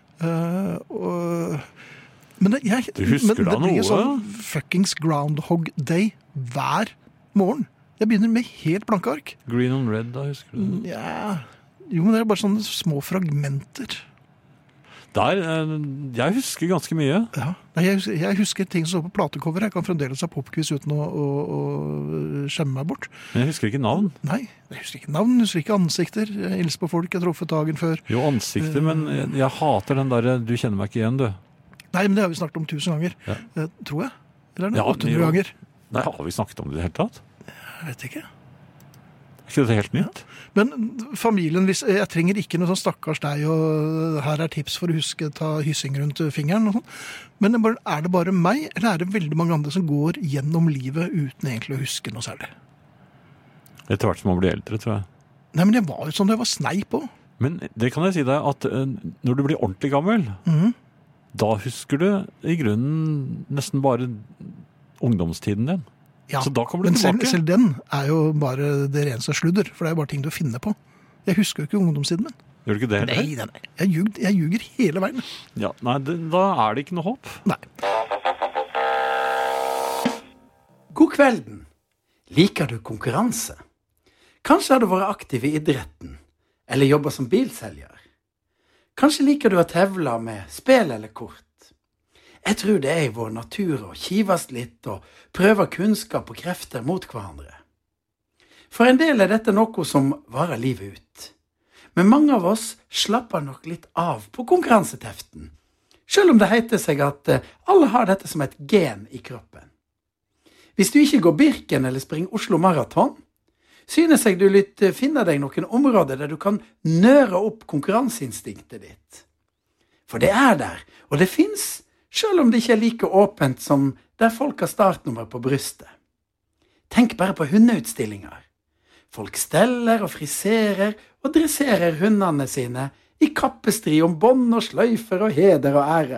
Men du husker da noe? Det blir sånn fuckings Groundhog Day hver morgen. Jeg begynner med helt blanke ark. Green on red, da husker du det? Ja, jo, men det er bare sånne små fragmenter. Jeg husker ganske mye. Ja, jeg husker ting som står på platecover. Jeg kan fremdeles ha popquiz uten å skjemme meg bort. Men jeg husker ikke navn. Nei, jeg husker ikke navn, jeg husker ikke ansikter. Jeg hilser på folk jeg har truffet dagen før. Jo, ansikter, men jeg hater den der, du kjenner meg ikke igjen, du. Nei, men det har vi snakket om 1000 ganger, tror jeg. Eller er det 800 ganger? Nei, har vi snakket om det i det hele tatt? Jeg vet ikke. Er ikke det helt nytt? Ja. Men familien, jeg trenger ikke noe sånn stakkars deg, og her er tips for å huske, ta hyssing rundt fingeren og sånn. Men er det bare meg, eller er det veldig mange andre som går gjennom livet uten egentlig å huske noe særlig? Etter hvert som man blir eldre, tror jeg. Nei, men jeg var jo sånn, jeg var sneip på. Men det kan jeg si deg, at når du blir ordentlig gammel, da husker du i grunnen nesten bare ungdomstiden din. Ja, så da kommer du men tilbake. Selv den er jo bare det reneste sludder, for det er bare ting du finner på. Jeg husker jo ikke ungdomstiden min. Gjør du ikke det heller? Nei. Jeg ljuger hele veien. Ja, nei, da er det ikke noe håp. Nei. God kvelden. Liker du konkurranse? Kanskje har du vært aktiv i idretten, eller jobber som bilselger. Kanskje liker du å tevle med spill eller kort. Jeg tror det er i vår natur å kivast litt og prøve kunnskap og krefter mot hverandre. For en del er dette noe som varer livet ut. Men mange av oss slapper nok litt av på konkurranseteften, selv om det heter seg at alle har dette som et gen i kroppen. Hvis du ikke går Birken eller springer Oslo Marathon, synes jeg du litt finner deg noen områder der du kan nøre opp konkurranseinstinktet ditt. For det er der, og det finnes, selv om det ikke er like åpent som der folk har startnummer på brystet. Tenk bare på hundeutstillinger. Folk steller og friserer og dresserer hundene sine i kappestrid om bånd og sløyfer og heder og ære.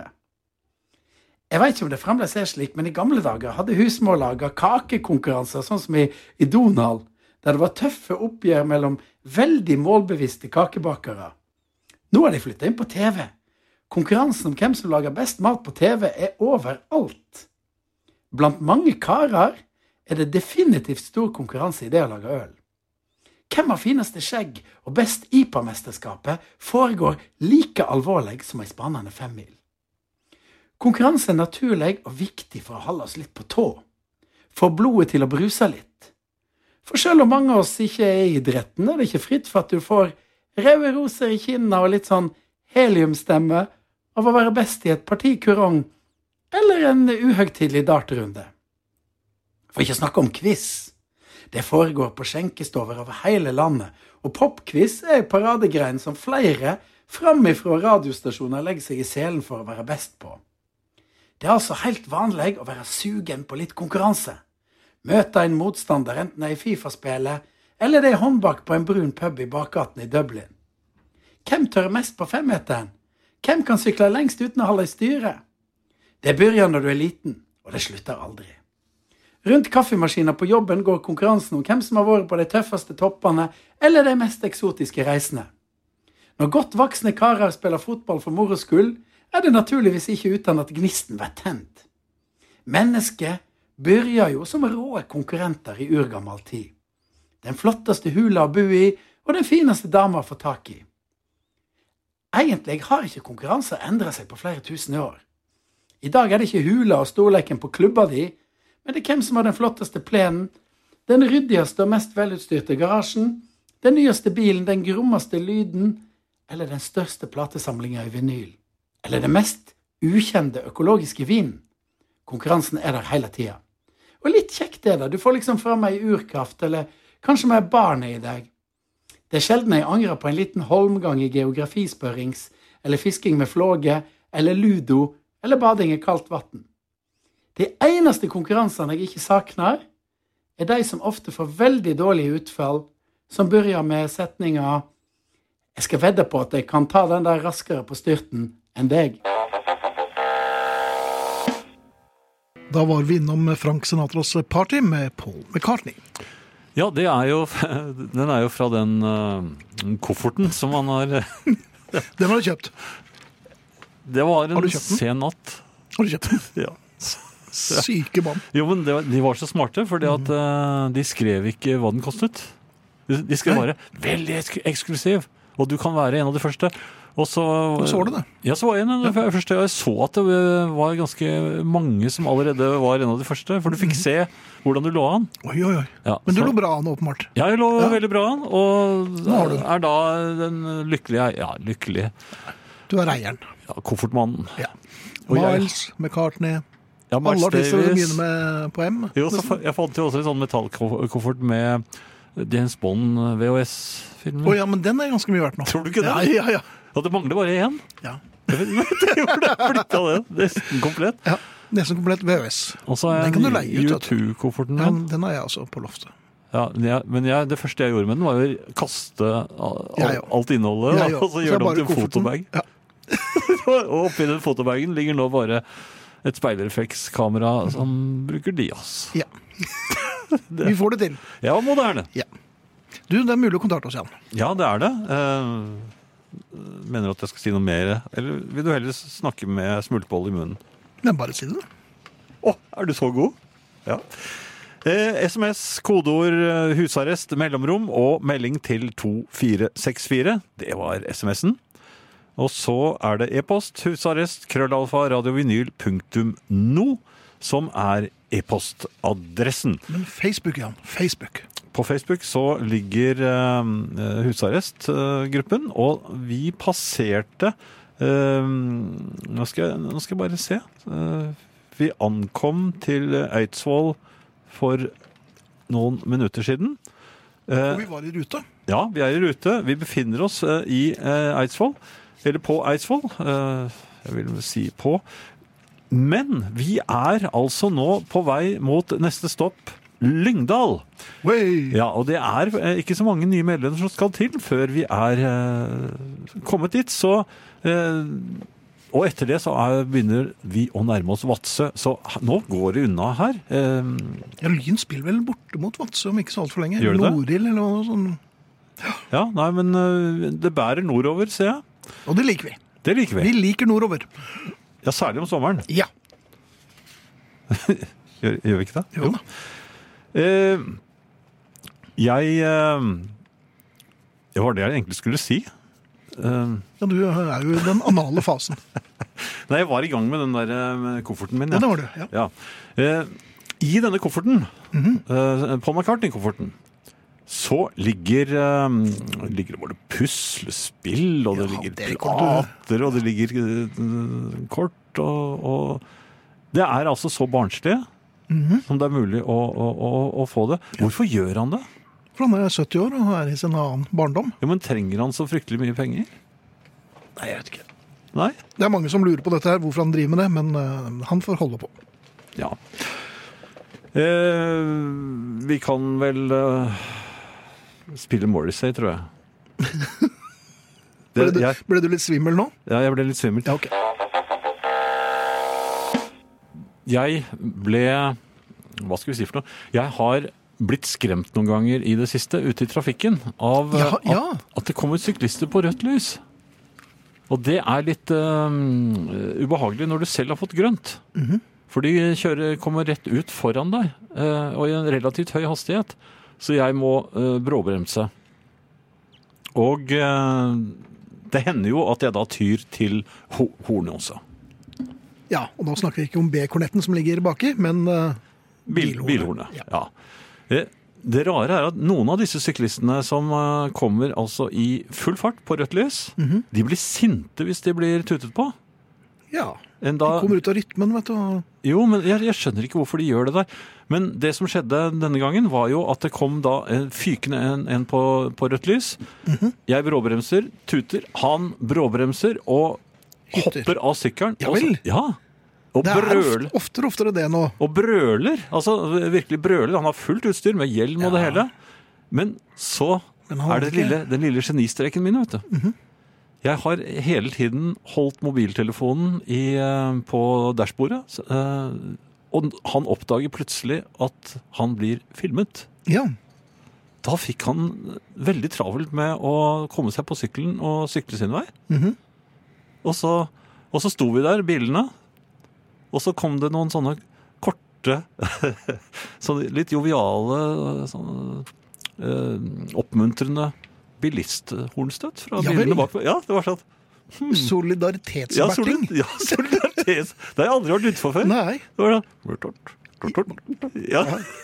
Jeg vet ikke om det fremdeles er slik, men i gamle dager hadde husmorlaget kakekonkurranser, sånn som i Donald, der det var tøffe oppgjør mellom veldig målbevisste kakebakere. Nå har de flyttet inn på TV. Konkurransen om hvem som lager best mat på TV er overalt. Blant mange karer er det definitivt stor konkurranse i det å lage øl. Hvem har fineste skjegg og best IPA-mesterskapet foregår like alvorlig som en spennende 5-mil. Konkurranse er naturlig og viktig for å holde oss litt på tå, få blodet til å bruse litt. For selv om mange av oss ikke er i idretten, er det ikke fritt for at du får røde roser i kinna og litt sånn heliumstemme av å være best i et partikurong eller en uhøgtidlig dartrunde. For ikke snakke om quiz. Det foregår på skjenkestover over hele landet, og popquiz er en paradegrein som flere framifrå radiostasjoner legger seg i selen for å være best på. Det er altså helt vanlig å være sugen på litt konkurranse. Møte en motstander enten det er i FIFA-spillet, eller det er håndbak på en brun pub i bakgaten i Dublin. Hvem tør mest på 5-meteren? Hvem kan sykle lengst uten å holde i styret? Det begynner når du er liten, og det slutter aldri. Rundt kaffemaskiner på jobben går konkurransen om hvem som har vært på de tøffeste toppene eller de mest eksotiske reisene. Når godt voksne karer spiller fotball for moro skyld, det naturligvis ikke uten at gnisten var tent. Mennesket begynner jo som rå konkurrenter i urgammel tid. Den flotteste hula å bo i, og den fineste dama å få tak i. Egentlig har ikke konkurranser endret seg på flere tusen år. I dag det ikke hula og storleken på klubba di, men det hvem som har den flotteste plenen, den ryddigste og mest velutstyrte garasjen, den nyeste bilen, den grommeste lyden, eller den største platesamlingen i vinyl, eller den mest ukjente økologiske vinen. Konkurransen der hele tiden. Og litt kjekt det, du får liksom fra meg urkraft, eller kanskje med barnet i deg. Det sjelden jeg angrer på en liten holmgang i geografispørrings, eller fisking med flåge, eller ludo, eller bading i kaldt vatten. De eneste konkurransene jeg ikke sakner, de som ofte får veldig dårlige utfall, som begynner med setninger «Jeg skal vedde på at jeg kan ta den der raskere på styrten enn deg». Da var vi innom Frank Sinatras Party med Paul McCartney. Ja, den er jo fra den kofferten som han har... Den har du kjøpt. Det var en sen natt. Har du kjøpt den? Ja. Syke mann. Jo, men de var så smarte, fordi at de skrev ikke hva den kostet. De skrev bare, veldig eksklusiv, og du kan være en av de første. Og så var det det? Ja, så var jeg en av de første, og jeg så at det var ganske mange som allerede var en av de første, for du fikk se hvordan du lå an. Oi. Ja, men du lå bra an, åpenbart. Ja, jeg lå veldig bra an, og da den lykkelige, lykkelige. Du er eieren. Ja, koffertmannen. Ja. Miles, McCartney, ja, alle artister begynner med på M. Jo, så jeg fant jo også en sånn metallkoffert med James Bond VHS-filmer. Ja, men den er ganske mye verdt nå. Tror du ikke det? Ja. Og det mangler bare én. Ja. Det gjorde det, blitt av det. Nesten komplett. Ja, nesten komplett VHS. Og så er den kan du leie ut. U2-kofferten. Ja, den har jeg altså på loftet. Ja, men det første jeg gjorde med den var jo kaste alt innholdet, og så gjøre det om til en fotobag. Ja. Og oppi den fotobagen ligger nå bare et speilreflekskamera som bruker Dias. Ja. Vi får det til. Ja, moderne. Ja. Du, det er mulig å kontakte oss, Jan. Ja, det er det. Mener du at jeg skal si noe mer? Eller vil du heller snakke med smultboll i munnen? Men bare si det. Er du så god? Ja. SMS, kodeord, husarrest, mellomrom og melding til 2464. Det var SMS-en. Og så er det e-post, husarrest, krøllalfa, radiovinyl.no, som er e-postadressen. Men Facebook, Jan. Facebook. På Facebook så ligger husarrestgruppen, og vi passerte nå skal jeg bare se. Vi ankom til Eidsvoll for noen minutter siden. Og vi var i rute. Ja, vi er i rute. Vi befinner oss i Eidsvoll, eller på Eidsvoll. Jeg vil si på. Men vi er altså nå på vei mot neste stopp, Lyngdal. Wey. Ja, og det er ikke så mange nye medlemmer som skal til før vi er kommet dit, så og etter det så begynner vi å nærme oss Vadsø, så nå går det unna her. Ja, Lyn spiller vel borte mot Vadsø om ikke så alt for lenge. Gjør det det? Nordhild eller noe sånt. Ja, nei, men det bærer nordover, ser jeg. Og det liker vi. Det liker vi. Vi liker nordover. Ja, særlig om sommeren. Ja. Gjør vi ikke det? Jo da. Det var det jeg egentlig skulle si. Ja, du er jo i den anale fasen. Nei, jeg var i gang med den der kofferten min. Ja, det var du, ja. I denne kofferten, Paul McCartney-kofferten, så ligger det både puslespill, og det ligger plater, og det ligger kort, og det er altså så barnslig som det er mulig å få det. Hvorfor gjør han det? For han er 70 år og er i sin annen barndom. Ja, men trenger han så fryktelig mye penger? Nei, jeg vet ikke. Nei? Det er mange som lurer på dette her, hvorfor han driver med det, men han får holde på. Ja. Vi kan vel spille Morrissey, tror jeg. Ble du litt svimmel nå? Ja, jeg ble litt svimmel. Ja, ok. Jeg ble hva skal vi si for noe? Jeg har blitt skremt noen ganger i det siste ute i trafikken av at det kommer syklister på rødt lys. Og det er litt ubehagelig når du selv har fått grønt. For de kommer rett ut foran deg, og i en relativt høy hastighet. Så jeg må bråbremse. Og det hender jo at jeg da tyr til hornet også. Ja, og da snakker vi ikke om B-kornetten som ligger baki, men bilhornet. Ja. Det rare er at noen av disse syklistene som kommer altså i full fart på rødt lys, de blir sinte hvis de blir tutet på. Ja, de kommer ut av rytmen, vet du. Jo, men jeg skjønner ikke hvorfor de gjør det der. Men det som skjedde denne gangen var jo at det kom da fykende en på rødt lys. Jeg bråbremser, tuter, han bråbremser og hopper av sykkelen. Ja vel? Ja. Og det er oftere det nå. Og brøler, altså virkelig brøler. Han har fullt utstyr med hjelm og det hele. Men så er det den lille genistreken min, vet du. Jeg har hele tiden holdt mobiltelefonen på dashbordet, og han oppdager plutselig at han blir filmet. Ja. Da fikk han veldig travelt med å komme seg på sykkelen og sykle sin vei. Og så sto vi der, bilene, og så kom det noen sånne korte, sånne litt joviale, oppmuntrende bilisthornstøtt fra bilene bakpå. Ja, det var sånn. Solidaritetsbacking. Ja, solidaritets. Det har jeg aldri vært ute for før. Nei. Det var sånn. Ja,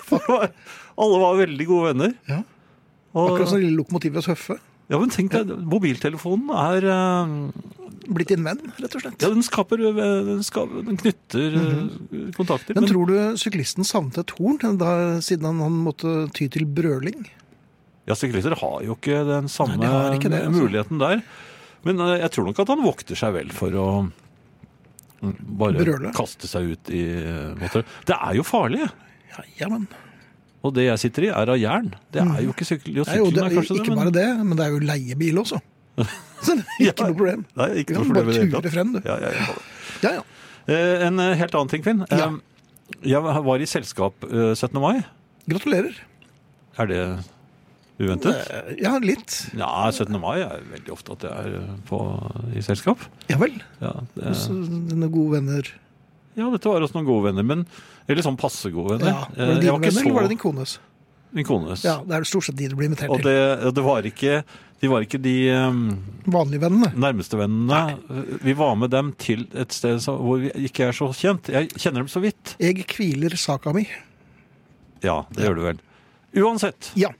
alle var veldig gode venner. Ja. Akkurat sånn lille lokomotivet Høffe. Ja, men tenk deg, mobiltelefonen er blitt din venn, rett og slett. Ja, den knytter kontakter. Men tror du syklisten savnet et horn siden han måtte ty til brøling? Ja, syklister har jo ikke den samme muligheten der. Men jeg tror nok at han vokter seg vel for å bare brøle. Kaste seg ut i motor. Det er jo farlig. Ja, men... Og det jeg sitter i er av jern. Det er jo ikke sykkel. Ikke bare det, men det er jo leiebil også. Så det er ikke noe problem. Nei, ikke noe problem. Bare ture frem, du. Ja. En helt annen ting, Finn. Jeg var i selskap 17. mai. Gratulerer. Er det uventet? Ja, litt. Ja, 17. mai er veldig ofte at jeg er i selskap. Ja vel. Ja, dine gode venner. Ja, dette var også noen gode venner, eller sånn passe gode venner. Ja, var det dine venner, eller var det din kones? Min kones. Ja, det er stort sett de du blir invitert til. Og de var ikke de vanlige vennene. Nærmeste vennene. Nei. Vi var med dem til et sted hvor vi ikke er så kjent. Jeg kjenner dem så vidt. Jeg kviler saka mi. Ja, det gjør du vel. Uansett. Ja.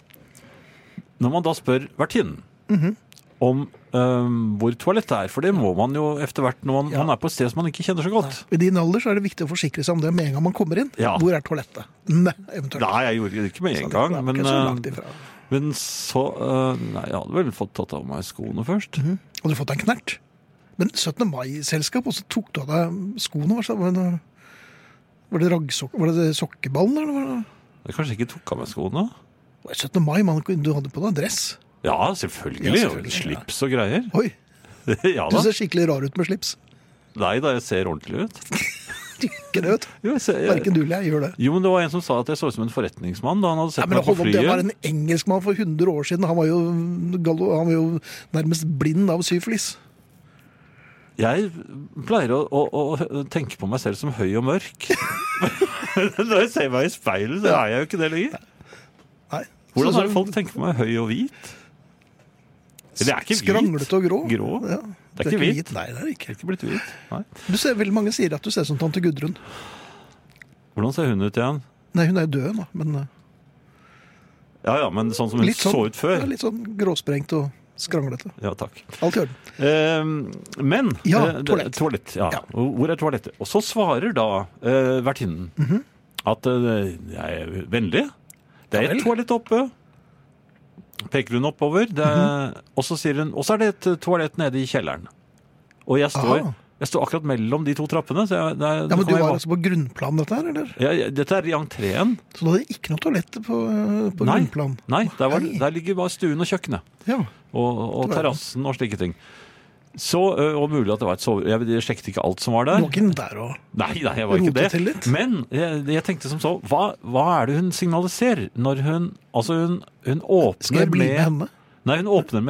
Når man da spør vertinnen om hvor toalettet er, for det må man jo etter hvert når man er på et sted som man ikke kjenner så godt. Nei. I din alder så er det viktig å forsikre seg om det med en gang man kommer inn. Ja. Hvor er toalettet? Nei, jeg gjorde det ikke med en gang. Men så nei, jeg hadde vel fått tatt av meg skoene først. Hadde du fått deg en knert? Men 17. mai-selskap, og så tok du av deg skoene? Var det sokkeballen? Eller? Jeg kanskje ikke tok av meg skoene. 17. mai, du hadde på deg dress. Ja, selvfølgelig. Slips og greier. Oi, ja, du ser skikkelig rar ut med slips. Nei da, jeg ser ordentlig ut. Ikke det, vet du. Hverken du eller jeg gjør det. Jo, men det var en som sa at jeg så ut som en forretningsmann da han hadde sett meg på flyet. Det var en engelskmann for 100 år siden. Han var jo nærmest blind av syfilis. Jeg pleier å tenke på meg selv som høy og mørk. Når jeg ser meg i speilet, så er jeg jo ikke det lenger. Nei. Hvordan er det folk tenker på meg høy og hvit? Det er ikke hvit. Skranglete og grå. Ja. Det er ikke hvit. Nei, det er ikke. Det er ikke blitt hvit. Nei. Veldig mange sier at du ser som tante Gudrun. Hvordan ser hun ut igjen? Nei, hun er død nå, men... Ja, men sånn som hun så ut før. Ja, litt sånn gråsprengt og skranglete. Ja, takk. Alt i orden. Men... Ja, toalett. Ja. Hvor er toalettet? Og så svarer da vertinnen at jeg er vennlig. Det er et toalett oppe. Peker hun oppover. Og så sier hun, og så er det et toalett nede i kjelleren. Og jeg står akkurat mellom de to trappene. Så men du var altså på grunnplan dette her, eller? Ja, dette er i entreen. Så det er ikke noe toalett på grunnplan? Nei, der ligger bare stuen og kjøkkenet. Ja. Og terrassen og slike ting. Så, og mulig at det var et soverom. Jeg sjekket ikke alt som var der. Du var ikke inn der og Nei, jeg var ikke rotet det. til litt? Men jeg tenkte som så, hva er det hun signaliserer når hun åpner Skal jeg bli med henne? Nei, hun åpner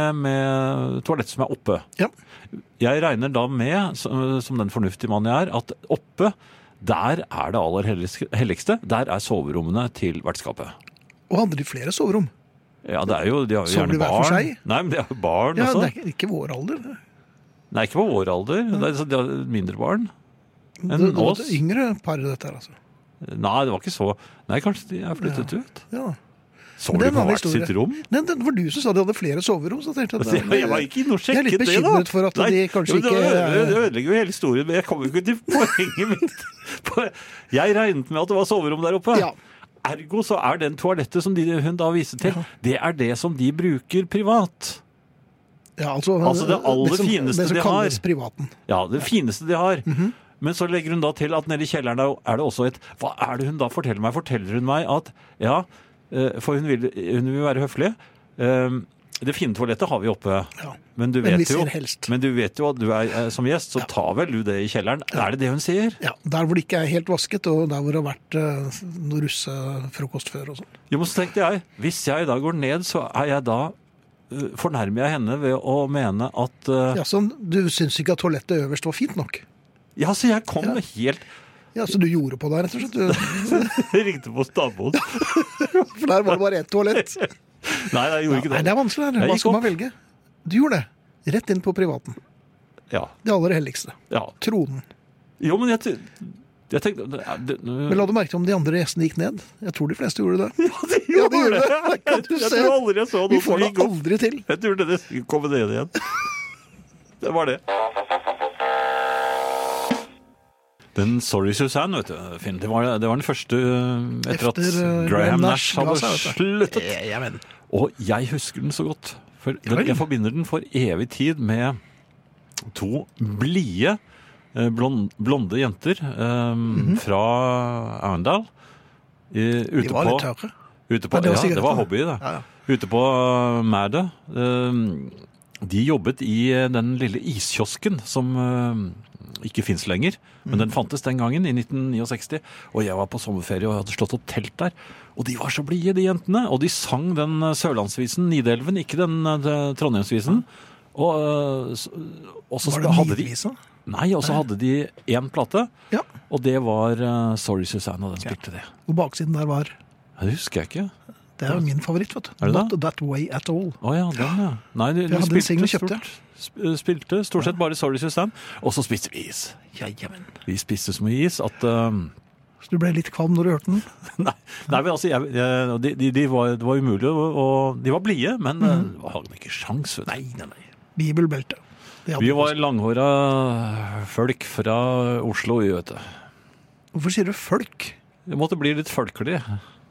med toalettet som er oppe. Ja. Jeg regner da med, som den fornuftige mann jeg er, at oppe, der er det aller helligste. Der er soverommene til vertskapet. Og hadde de flere soverom? Ja, det er jo, de har jo Sover de gjerne hver for barn. seg? Nei, men de har jo barn Ja, også. det er ikke vår alder. Nei, ikke på vår alder. De har mindre barn enn Det var oss. et yngre par dette her, altså. Nei, det var ikke så. Nei, kanskje de er flyttet ut. Ja. Så Det de er en på annen hvert sitt rom? Nei, det var du som sa de hadde flere soverom, så tenkte jeg at Jeg var ikke inne og Jeg er litt sjekket det, da. bekymret for at de kanskje jo, ikke Det ødelegger jo hele historien, men jeg kommer jo ikke til poenget mitt. Jeg regnet med at det var soverom der oppe. Ja. Ergo så er den toalettet som hun da viser til, det er det som de bruker privat. Ja, altså det aller fineste det som de har. kalles privaten. Ja, det fineste de har. Men så legger hun da til at nede i kjelleren er det også hva er det hun da forteller meg? Forteller hun meg at, ja, for hun vil være høflig. Det fine toalettet har vi oppe. Ja. Men du Men vi vet jo ser helst. men du vet jo at du er som gjest, så tar vel du det i kjelleren. Er det det hun sier? Ja, der hvor det ikke er helt vasket, og der hvor det har vært noe russefrokost før og sånn. Jo, men så tenkte jeg, hvis jeg da går ned, så er jeg da fornærmer jeg henne ved å mene at Ja, så du syns ikke at toalettet øverst var fint nok? Ja, så jeg kom helt Ja, så du gjorde på deg, rett og slett? Jeg ringte på stabboen. For der var det bare ett toalett. Nei, jeg gjorde ikke Nei, det. det er vanskelig. Jeg Hva gikk skal man opp. velge? Du gjorde det. Rett inn på privaten. Ja, Det aller helligste. ja. Tronen. Jo, men jeg tenkte Men la du merke til om de andre gjestene gikk ned? Jeg tror de fleste gjorde det. Ja, de Ja, de gjorde gjorde det! det. Kan du Jeg se? tror aldri jeg så Vi noe får som det gikk opp. aldri til. Jeg tror det skulle komme ned igjen. Det var det. Den Sorry Susanne, vet du, Finn, det var den første etter at Graham Nash hadde sluttet. Ja, men. Og jeg husker den så godt. For vel. jeg forbinder den for evig tid med to blide, blonde jenter fra Arendal. De var litt tørre. Ute på, Nei, det var ja, sikkert det var det. hobby, det. Ja, ja. Ute på Mærdø. De jobbet i den lille iskiosken som ikke finnes lenger. Men den fantes den gangen, i 1969. Og jeg var på sommerferie og hadde slått opp telt der. Og de var så blide, de jentene. Og de sang den sørlandsvisen, Nidelven, ikke den Trondheimsvisen. Og så Var det hadde de... Nidvisa? Nei, og så hadde de en plate. Ja. Og det var Sorry Susanne, og den spilte det. Og baksiden der var Det husker jeg ikke. Det er jo min favoritt, vet du. Er det Not that way at all. Å ja, den, ja. Nei, de Jeg hadde en singel og spilte, kjøpte. spilte stort sett bare Sorry Susanne. Og så spiste vi is. Ja, jamen. Vi spiste så mye is at Så du ble litt kvalm når du hørte den? Nei, men altså, det var umulig, og de var blide, men det hadde ikke sjans. Vet du. Nei. Bibelbelte. Det hadde Vi var også. langhåra folk fra Oslo, vet du. Hvorfor sier du folk? Det måtte bli litt folkelig.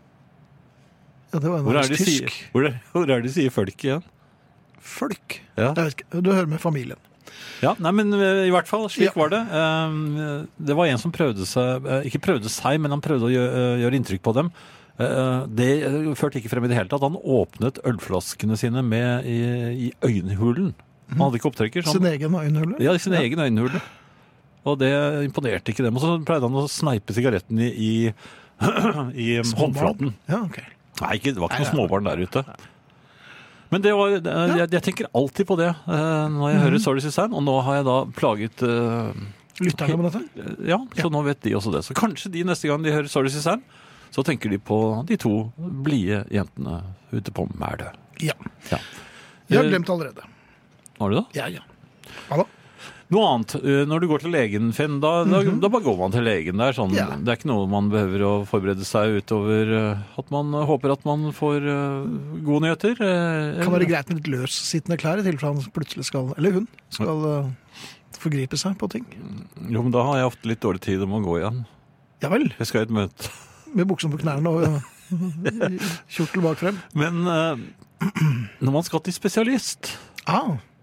Ja, det var en Hvor er slags det de sier, tysk. hvor er det de sier folk igjen? Folk? Ja. Jeg vet ikke. Du hører med familien. Ja, nei, men i hvert fall, slik Ja. var det. Det var en som prøvde seg, ikke prøvde seg, men han prøvde å gjøre inntrykk på dem. Det førte ikke frem i det hele tatt. Han åpnet ølflaskene sine med i øynhulen. Han hadde ikke opptrekker. så han- Sin egen øynhulle? Ja, i sin egen øynhule. Og det imponerte ikke dem. Og så pleide han å sneipe sigaretten i håndflaten. Ja, ok. Nei, det var ikke noen småbarn der ute. Men det var, jeg tenker alltid på det når jeg hører Sorry Susanne, og nå har jeg da plaget Lytterne med dette? ja, så nå vet de også det. Så kanskje de neste gang de hører Sorry Susanne, så tenker de på de to blide jentene ute på Mærdø. Ja. Ja. Jeg har glemt allerede. Har du det? Ja. Hva da? Noe annet, når du går til legen, Finn, da bare går man til legen. Det er, sånn, Ja. det er ikke noe man behøver å forberede seg utover at man håper at man får gode nyheter. Det kan være greit med litt løssittende klær i tilfelle han plutselig skal, eller hun, skal forgripe seg på ting. Jo, men da har jeg ofte litt dårlig tid om å gå igjen. Ja vel, Jeg skal i et møte. med buksene på knærne og kjortel bak frem. Men når man skal til spesialist,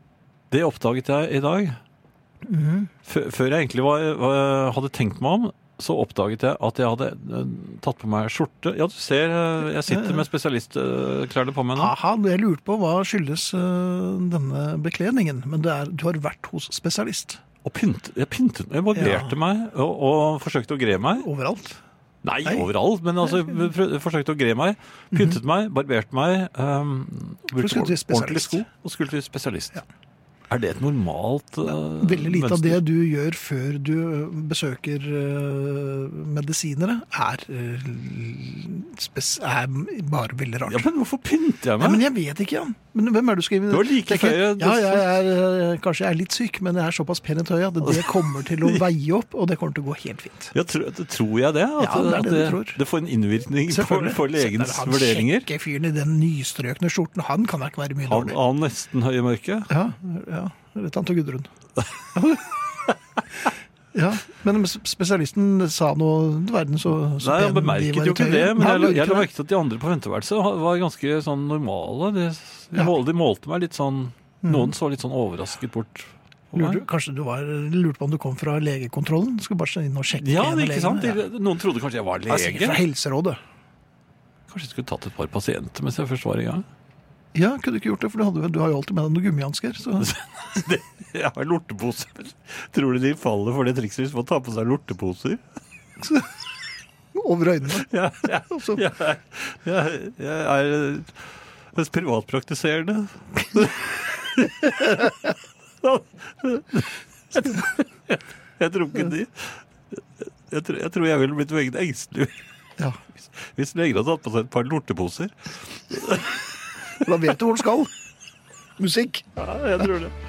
det oppdaget jeg i dag. Før jeg egentlig hadde tenkt meg om, så oppdaget jeg at jeg hadde tatt på meg skjorte. Ja, du ser, jeg sitter med spesialistklærne på meg nå. Aha, jeg lurte på hva skyldes denne bekledningen, men du har vært hos spesialist. Og jeg barberte meg og forsøkte å gre meg. Overalt? Nei, overalt, men altså, forsøkte å gre meg, pyntet meg, barberte meg, brukte ordentlig sko og skulle til spesialist. Ja. Er det et normalt Veldig lite av det du gjør før du besøker medisinere, er bare veldig rart. Ja, men hvorfor pynter jeg meg? Ja, men jeg vet ikke, Jan. Men hvem er du skriver? Du var like før. Kanskje jeg er litt syk, men jeg er såpass pen i tøyet at det kommer til å veie opp, og det kommer til å gå helt fint. Ja, tror jeg det? At du tror. Det får en innvirkning på legens vurderinger? Han kjekke fyren i den nystrøkne skjorten, han kan ikke være mye dårlig. Han nesten høy i mørket? Ja, tante Gudrun. Ja, men spesialisten sa noe verden så nei, jeg bemerket jo ikke det, men jeg la merket at de andre på venteværelset var ganske sånn normale. De målte meg litt sånn, noen så litt sånn overrasket bort. Kanskje du lurte på om du kom fra legekontrollen? Skulle bare inn og sjekke. Ja, det er ikke sant. Noen trodde kanskje jeg var lege. Sikkert fra Helserådet. Kanskje jeg skulle tatt et par pasienter mens jeg først var i gang. Ja, kunne du ikke gjort det, for du har jo alltid med deg noen gummihansker. Jeg har lorteposer. Tror du de faller for det trikset hvis man tar på seg lorteposer? Over øynene. Ja. Jeg er privatpraktiserende. Jeg tror ikke de. Jeg tror jeg ville blitt meget engstelig. Ja. Hvis leger hadde tatt på seg et par lorteposer. Da vet du hvor du skal. Musikk. Ja, jeg tror det.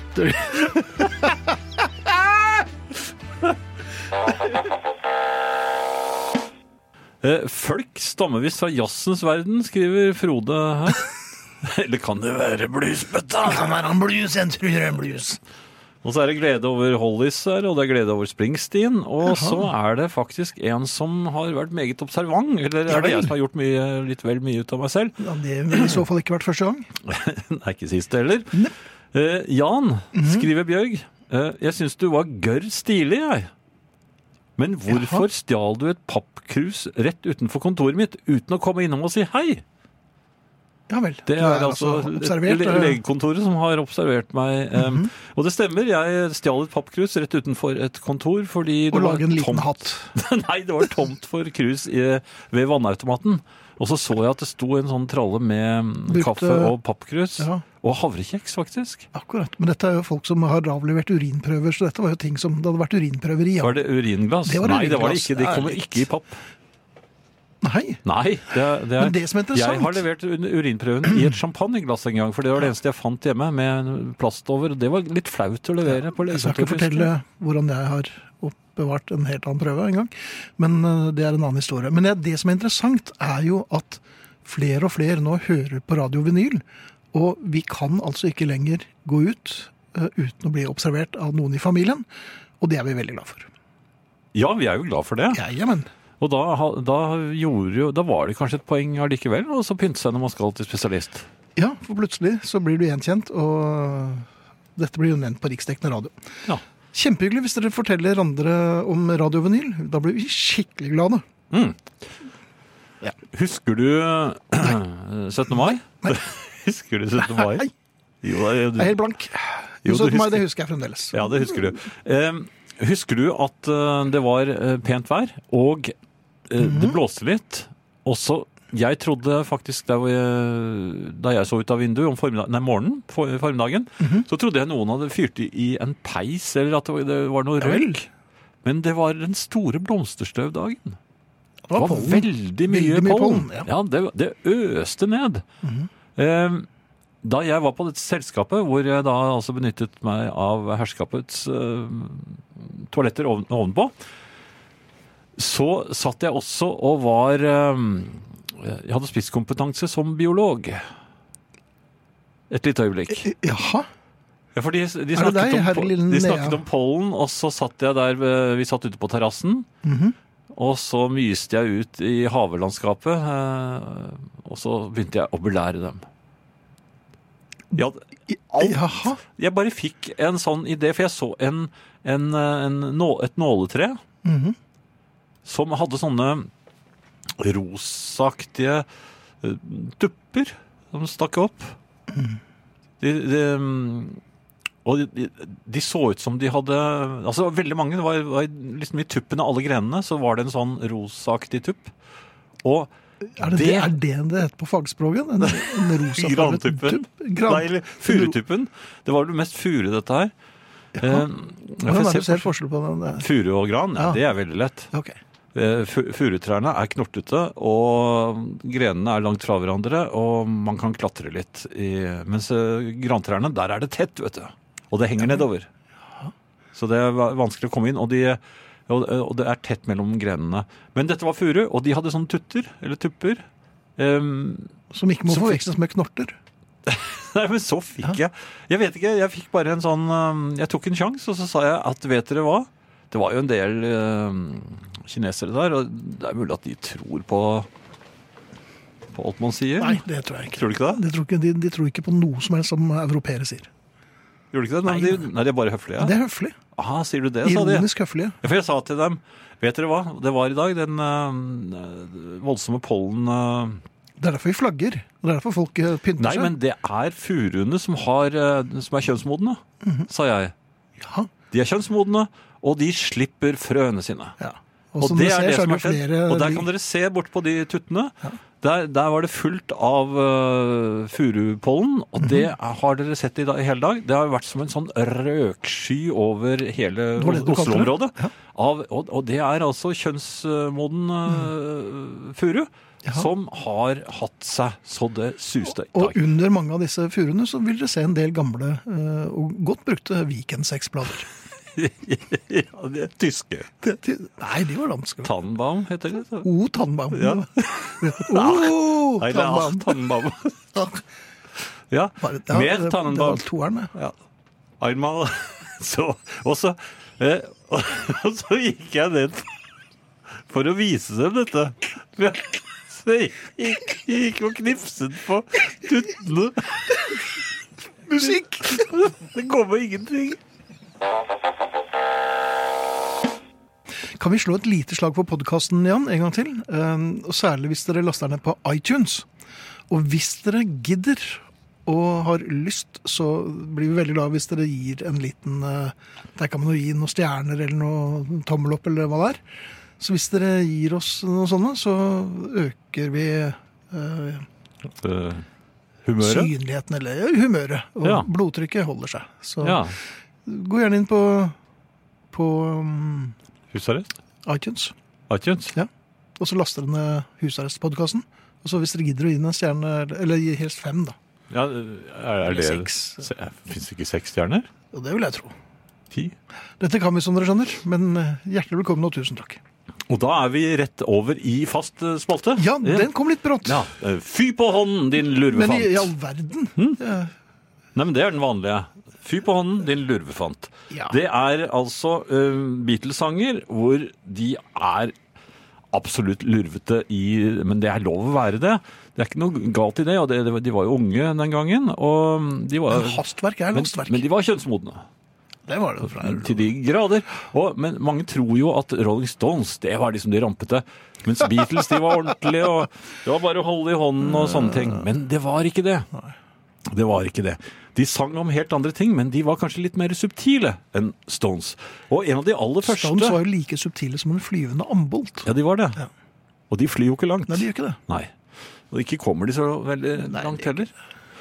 Folk stammer visst fra jazzens verden, skriver Frode her. Eller kan det være bluesbøtta? Det kan være en blues, jeg tror det er en blues. Og så er det glede over Hollis her, og det er glede over Springsteen. Og så er det faktisk en som har vært meget observant. Eller er det jeg som har gjort litt vel mye ut av meg selv? Ja, det vil i så fall ikke vært første gang. Nei, ikke sist heller. Jan, skriver Bjørg. Jeg synes du var gørr stilig, jeg. Men hvorfor stjal du et pappkrus rett utenfor kontoret mitt uten å komme innom og si hei? Ja vel. Det er altså legekontoret som har observert meg. Og det stemmer, jeg stjal et pappkrus rett utenfor et kontor fordi det var lage en liten hatt. Nei, det var tomt for krus ved vannautomaten. Og så jeg at det sto en sånn tralle med kaffe og pappkrus. Ja. Og havrekjeks, faktisk. Akkurat. Men dette er jo folk som har avlevert urinprøver, så dette var jo ting som det hadde vært urinprøver i. Ja. Var det uringlass? Nei, det var det ikke. De kommer ikke i papp. Nei. Men det som er interessant... Jeg har levert urinprøven i et champagneglass en gang, for det var det eneste jeg fant hjemme med plast over. Det var litt flaut å levere på legekontoret. Jeg skal ikke fortelle hvordan jeg har oppbevart en helt annen prøve en gang, men det er en annen historie. Men det som er interessant er jo at flere og flere nå hører på Radio Vinyl, og vi kan altså ikke lenger gå ut uten å bli observert av noen i familien, og det er vi veldig glad for. Ja, vi er jo glad for det. Ja, men... Og da var det kanskje et poeng allikevel, og så pynte seg når man skal til spesialist. Ja, for plutselig så blir du gjenkjent, og dette blir jo nevnt på riksdekkende radio. Ja. Kjempehyggelig hvis dere forteller andre om Radio Vinyl. Da blir vi skikkelig glade. Ja. Husker du 17. mai? Nei. Husker du 17. mai? Nei. Jo, jeg er helt blank. 17. mai, det husker jeg fremdeles. Ja, det husker du. Husker du at det var pent vær, og det blåste litt, og så, jeg trodde faktisk, da jeg så ut av vinduet om formiddagen, så trodde jeg noen hadde fyrt i en peis, eller at det var noe røyk. Men det var den store blomsterstøvdagen. Det var veldig mye pollen. Ja, det øste ned. Da jeg var på dette selskapet, hvor jeg da altså benyttet meg av herskapets toaletter ovenpå, så satt jeg også og var jeg hadde spisskompetanse som biolog. Et lite øyeblikk. Jaha. Ja, for de snakket om pollen, og så satt jeg der, vi satt ute på terrassen, og så myste jeg ut i havelandskapet, og så begynte jeg å belære dem. Jeg bare fikk en sånn idé, for jeg så et nåletre, som hadde sånne rosaktige tupper som stakk opp. De så ut som de hadde, altså veldig mange, det var liksom i tuppen av alle grenene, så var det en sånn rosaktig tupp. Og Er det heter på fagspråket? En rosa grantuppen. Nei, eller furutuppen. Det var det mest furu, dette her. Hvordan er det du ser forskjell på den? Furu og gran, ja, det er veldig lett. Ok. Furutrærne er knortete, og grenene er langt fra hverandre, og man kan klatre litt. Mens grantrærne, der er det tett, vet du. Og det henger nedover. Så det er vanskelig å komme inn, og det er tett mellom grenene. Men dette var furu, og de hadde sånne tutter, eller tupper. Som ikke må forveksles med knorter. Nei, men så fikk jeg vet ikke, jeg fikk bare en sånn, jeg tok en sjans, og så sa jeg at vet dere hva? Det var jo en del kinesere der, og det er mulig at de tror på alt man sier. Nei, det tror jeg ikke. Tror du ikke det? De tror ikke på noe som helst som europeere sier. Gjorde du ikke det? Nei, de er bare høflige. Ja. Det er høflig. Aha, sier du det, sa de. Ironisk høflige. Ja, for jeg sa til dem, vet dere hva? Det var i dag den voldsomme pollen... Det er derfor vi flagger, og det er derfor folk pynter seg. Nei, men det er furuene som er kjønnsmodne, sa jeg. Ja. De er kjønnsmodne, og de slipper frøene sine. Ja. Og det er det som har skjedd. Og der kan dere se bort på de tuttene. Ja. Der var det fullt av furupollen, og det har dere sett i hele dag. Det har vært som en sånn røksky over hele Oslo-området. Ja. Og det er altså kjønnsmoden furu. Ja. Som har hatt seg så det suste i dag. Og under mange av disse furuene så vil dere se en del gamle og godt brukte Weekend-6-blader. Ja, de er tyske. Nei, de var danske. Tannbaum heter det. Tannbaum. Ja. Tannbaum. Ja, mer Tannbaum. Det var toerne. Ja. Einmal. Og så gikk jeg ned for å vise dem dette. Så jeg gikk og knipset på tuttene. Musikk! Det kommer ingenting. Kan vi slå et lite slag på podcasten, Jan, en gang til? Og særlig hvis dere laster den på iTunes. Og hvis dere gidder og har lyst, så blir vi veldig glad hvis dere gir en liten... Der kan man jo gi noen stjerner eller noe tommel opp eller hva det er. Så hvis dere gir oss noe sånne, så øker vi humøret? Synligheten, eller humøret. Og blodtrykket holder seg. Så gå gjerne inn på Husarrest? iTunes. iTunes? Ja. Og så laster dere ned Husarrest-podcasten. Og så hvis dere gidder å gi den en stjerne, eller gi helst 5 da. Ja, er det 6? Finnes det ikke 6 stjerner? Og det vil jeg tro. 10? Dette kan vi som dere skjønner, men hjertelig velkommen og tusen takk. Og da er vi rett over i fast spalte. Ja, den kom litt brått. Ja. Fy på hånden, din lurvefant. Men i all verden. Ja. Nei, men det er den vanlige. Fy på hånden, din lurvefant. Ja. Det er altså Beatles-sanger hvor de er absolutt lurvete men det er lov å være det. Det er ikke noe galt i det, og de var jo unge den gangen. Og de var, hastverk er lastverk. Men de var kjønnsmodne. Det var det fra til de grader. Men mange tror jo at Rolling Stones, det var liksom de rampete. Mens Beatles, de var ordentlige, og det var bare å holde i hånden og sånne ting. Men det var ikke det. Det var ikke det. De sang om helt andre ting, men de var kanskje litt mer subtile enn Stones. Og en av de aller første... Stones var jo like subtile som en flyvende ambolt. Ja, de var det. Ja. Og de flyr jo ikke langt. Nei, de gjør ikke det. Nei. Og ikke kommer de så veldig langt heller.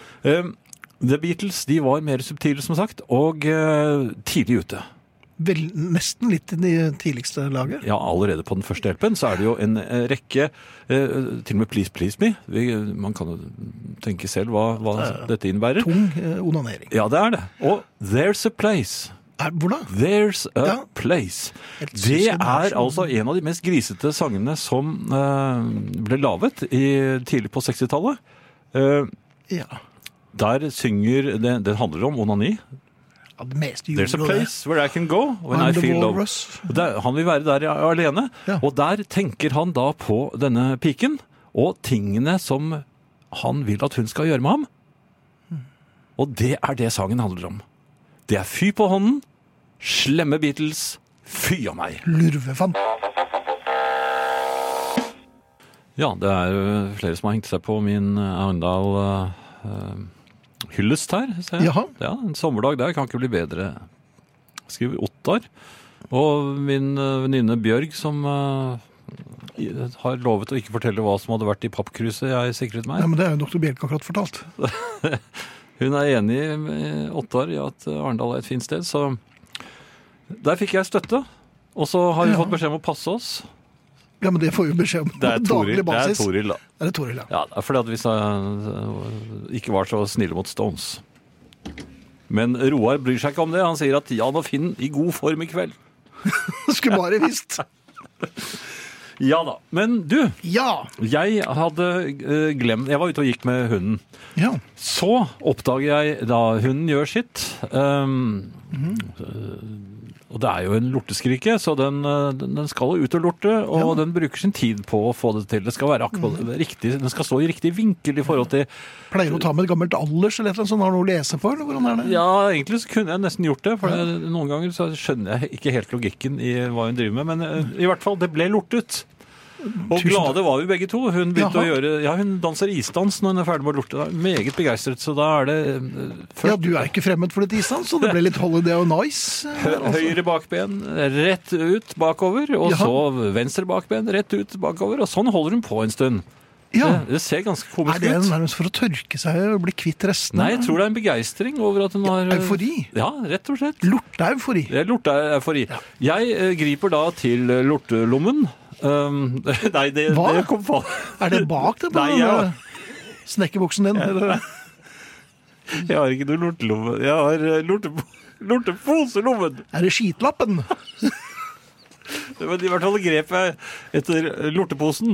The Beatles, de var mer subtile, som sagt, og tidlig ute. Nesten litt i det tidligste laget. Ja, allerede på den første LP-en så er det jo en rekke, til og med Please Please Me. Man kan jo tenke selv hva dette innebærer. Tung onanering. Ja, det er det. Og There's a Place. Hvor da? There's a Place. Det er altså en av de mest grisete sangene som ble lavet tidlig på 60-tallet. Ja. Der synger, den handler om onani. Ja, det meste There's a place where I can go when I feel low. Han vil være der alene, og der tenker han da på denne piken, og tingene som han vil at hun skal gjøre med ham. Og det er det sangen handler om. Det er fy på hånden, slemme Beatles, fy av meg. Lurvefant. Ja, det flere som har hengt seg på min Arendal hyllest her. Jaha. Ja, en sommerdag der kan ikke bli bedre. Skriver Ottar. Og min venninne Bjørg som har lovet å ikke fortelle hva som hadde vært i pappkruset jeg sikret meg. Ja, men det er jo Dr. Bjelke akkurat fortalt. Hun enig med Ottar i at Arendal et fint sted, så der fikk jeg støtte. Og så har vi fått beskjed om å passe oss. Ja, men det får vi beskjed om på daglig basis. Det er Toril, da. Er det Toril, ja. Ja, det er fordi at vi ikke var så snille mot Stones. Men Roar bryr seg ikke om det. Han sier at Jan og Finn i god form i kveld. Skulle bare visst. Ja da. Men du, Ja. jeg hadde glemt. Jeg var ute og gikk med hunden. Ja. Så oppdager jeg da hunden gjør sitt. Og det er jo en lorteskrike, så den skal ut og lorte, og den bruker sin tid på å få det til. Det skal være riktig, den skal stå i riktig vinkel i forhold til... Pleier du å ta med et gammelt alders eller et eller annet sånt, har noe å lese på, eller hvordan er det? Ja, egentlig så kunne jeg nesten gjort det, for noen ganger så skjønner jeg ikke helt logikken i hva hun driver med, men i hvert fall, det ble lortet. Og glade var vi begge to. Hun begynte å gjøre... Ja, hun danser isdans når hun er ferdig med å lorte. Meget begeistret, så da er det... Ja, du er ikke fremmed for litt isdans, så det ble litt holiday og nice. Høyre bakben, rett ut bakover, og så venstre bakben, rett ut bakover, og sånn holder hun på en stund. Ja. Det ser ganske komisk ut. Er det nærmest for å tørke seg og bli kvitt restene? Nei, jeg tror det er en begeistring over at hun har... Eufori? Ja, rett og slett. Lorteeufori? Det er lorteeufori. Ja. Jeg griper da til lortelommen. Nei, det kom på. Er det bak det? Nei, ja. Snekkerbuksen din? Jeg har ikke noe lortelomme. Jeg har lorteposelommen. Er det skitlappen? Men i hvert fall grep jeg etter lorteposen.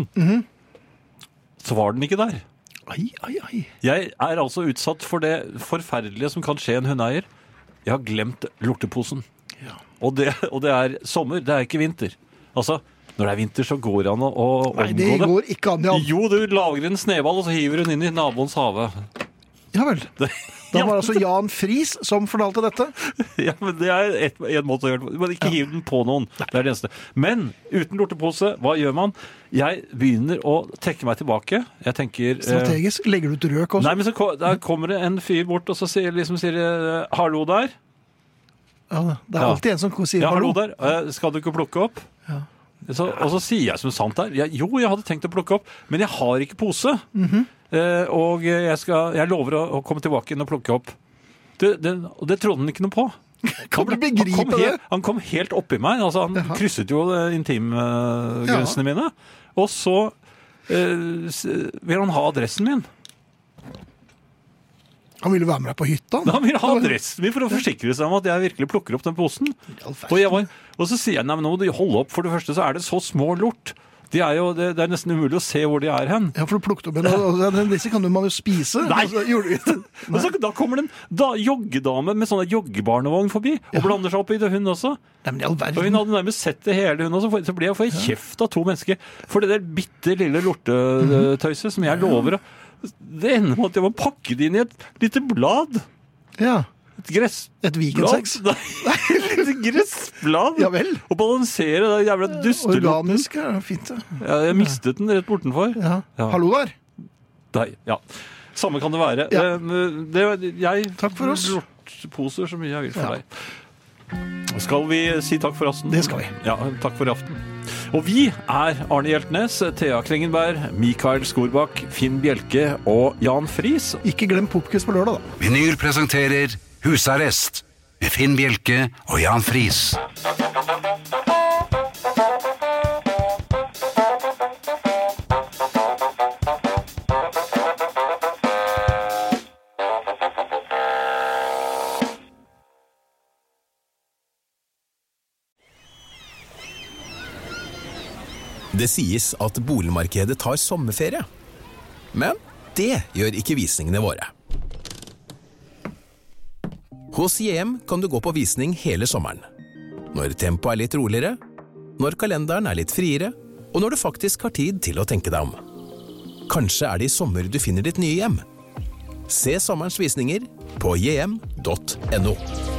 Så var den ikke der. Ai. Jeg er altså utsatt for det forferdelige som kan skje en hundeeier. Jeg har glemt lorteposen. Ja. Og det er sommer, det er ikke vinter. Altså, når det er vinter så går det an å omgå det. Nei, det går ikke an, Jan. Jo, du lager en sneball, og så hiver hun inn i naboens hage. Ja vel. Da var altså Jan Friis som fortalte dette. Ja, men det er en måte å gjøre det på. Men ikke hiv den på noen. Det er det eneste. Men uten lortepose, hva gjør man? Jeg begynner å trekke meg tilbake. Jeg tenker... Strategisk. Legger du ut røk også? Nei, men så der kommer det en fyr bort, og så sier hallo der. Ja, det er alltid en som sier hallo der. Skal du ikke plukke opp? Ja. Og så sier jeg som sant der, jo, jeg hadde tenkt å plukke opp, men jeg har ikke pose. Og jeg lover å komme tilbake inn og plukke opp. Og det trodde han ikke noe på. Kan du begripe det? Han kom helt oppi meg, altså han krysset jo intimgrensene mine. Og så vil han ha adressen min. Han ville være med deg på hytta? Han ville ha adressen min for å forsikre seg om at jeg virkelig plukker opp den posen. Og så sier jeg, nei, men nå må du holde opp. For det første så er det så små lort. Det er nesten umulig å se hvor de er hen. Ja, for du plukket opp en, og disse kan man jo spise. Nei! Og så, da kommer det en joggedame med sånne joggebarnevogn forbi, og blander seg opp i det, hun også. Nei, men i all verden. Og hun hadde nærmest sett det hele, hun også. Så får jeg kjeft av to mennesker. For det der bitte lille lortetøyset som jeg lover å... Det ender med at jeg må pakke det inn i et lite blad. Ja. Et gressblad. Et weekendsex? Nei, et gressblad. Ja vel. Og balansere det jævla dustelorten. Organisk, ja, fint det. Ja, jeg mistet den rett bortenfor. Ja. Hallo der. Nei, ja. Samme kan det være. Ja. Jeg takk for oss. Lortposer så mye jeg vil for deg. Skal vi si takk for aften? Det skal vi. Ja, takk for aften. Og vi er Arne Hjeltnes, Thea Klingenberg, Mikael Skorbakk, Finn Bjelke og Jan Friis. Ikke glem popquiz på lørdag, da. Vinyl presenterer Husarrest med Finn Bjelke og Jan Friis. Det sies at boligmarkedet tar sommerferie. Men det gjør ikke visningene våre. Hos JM kan du gå på visning hele sommeren. Når tempoet er litt roligere, når kalenderen er litt friere, og når du faktisk har tid til å tenke deg om. Kanskje er det i sommer du finner ditt nye hjem. Se sommerens visninger på jm.no.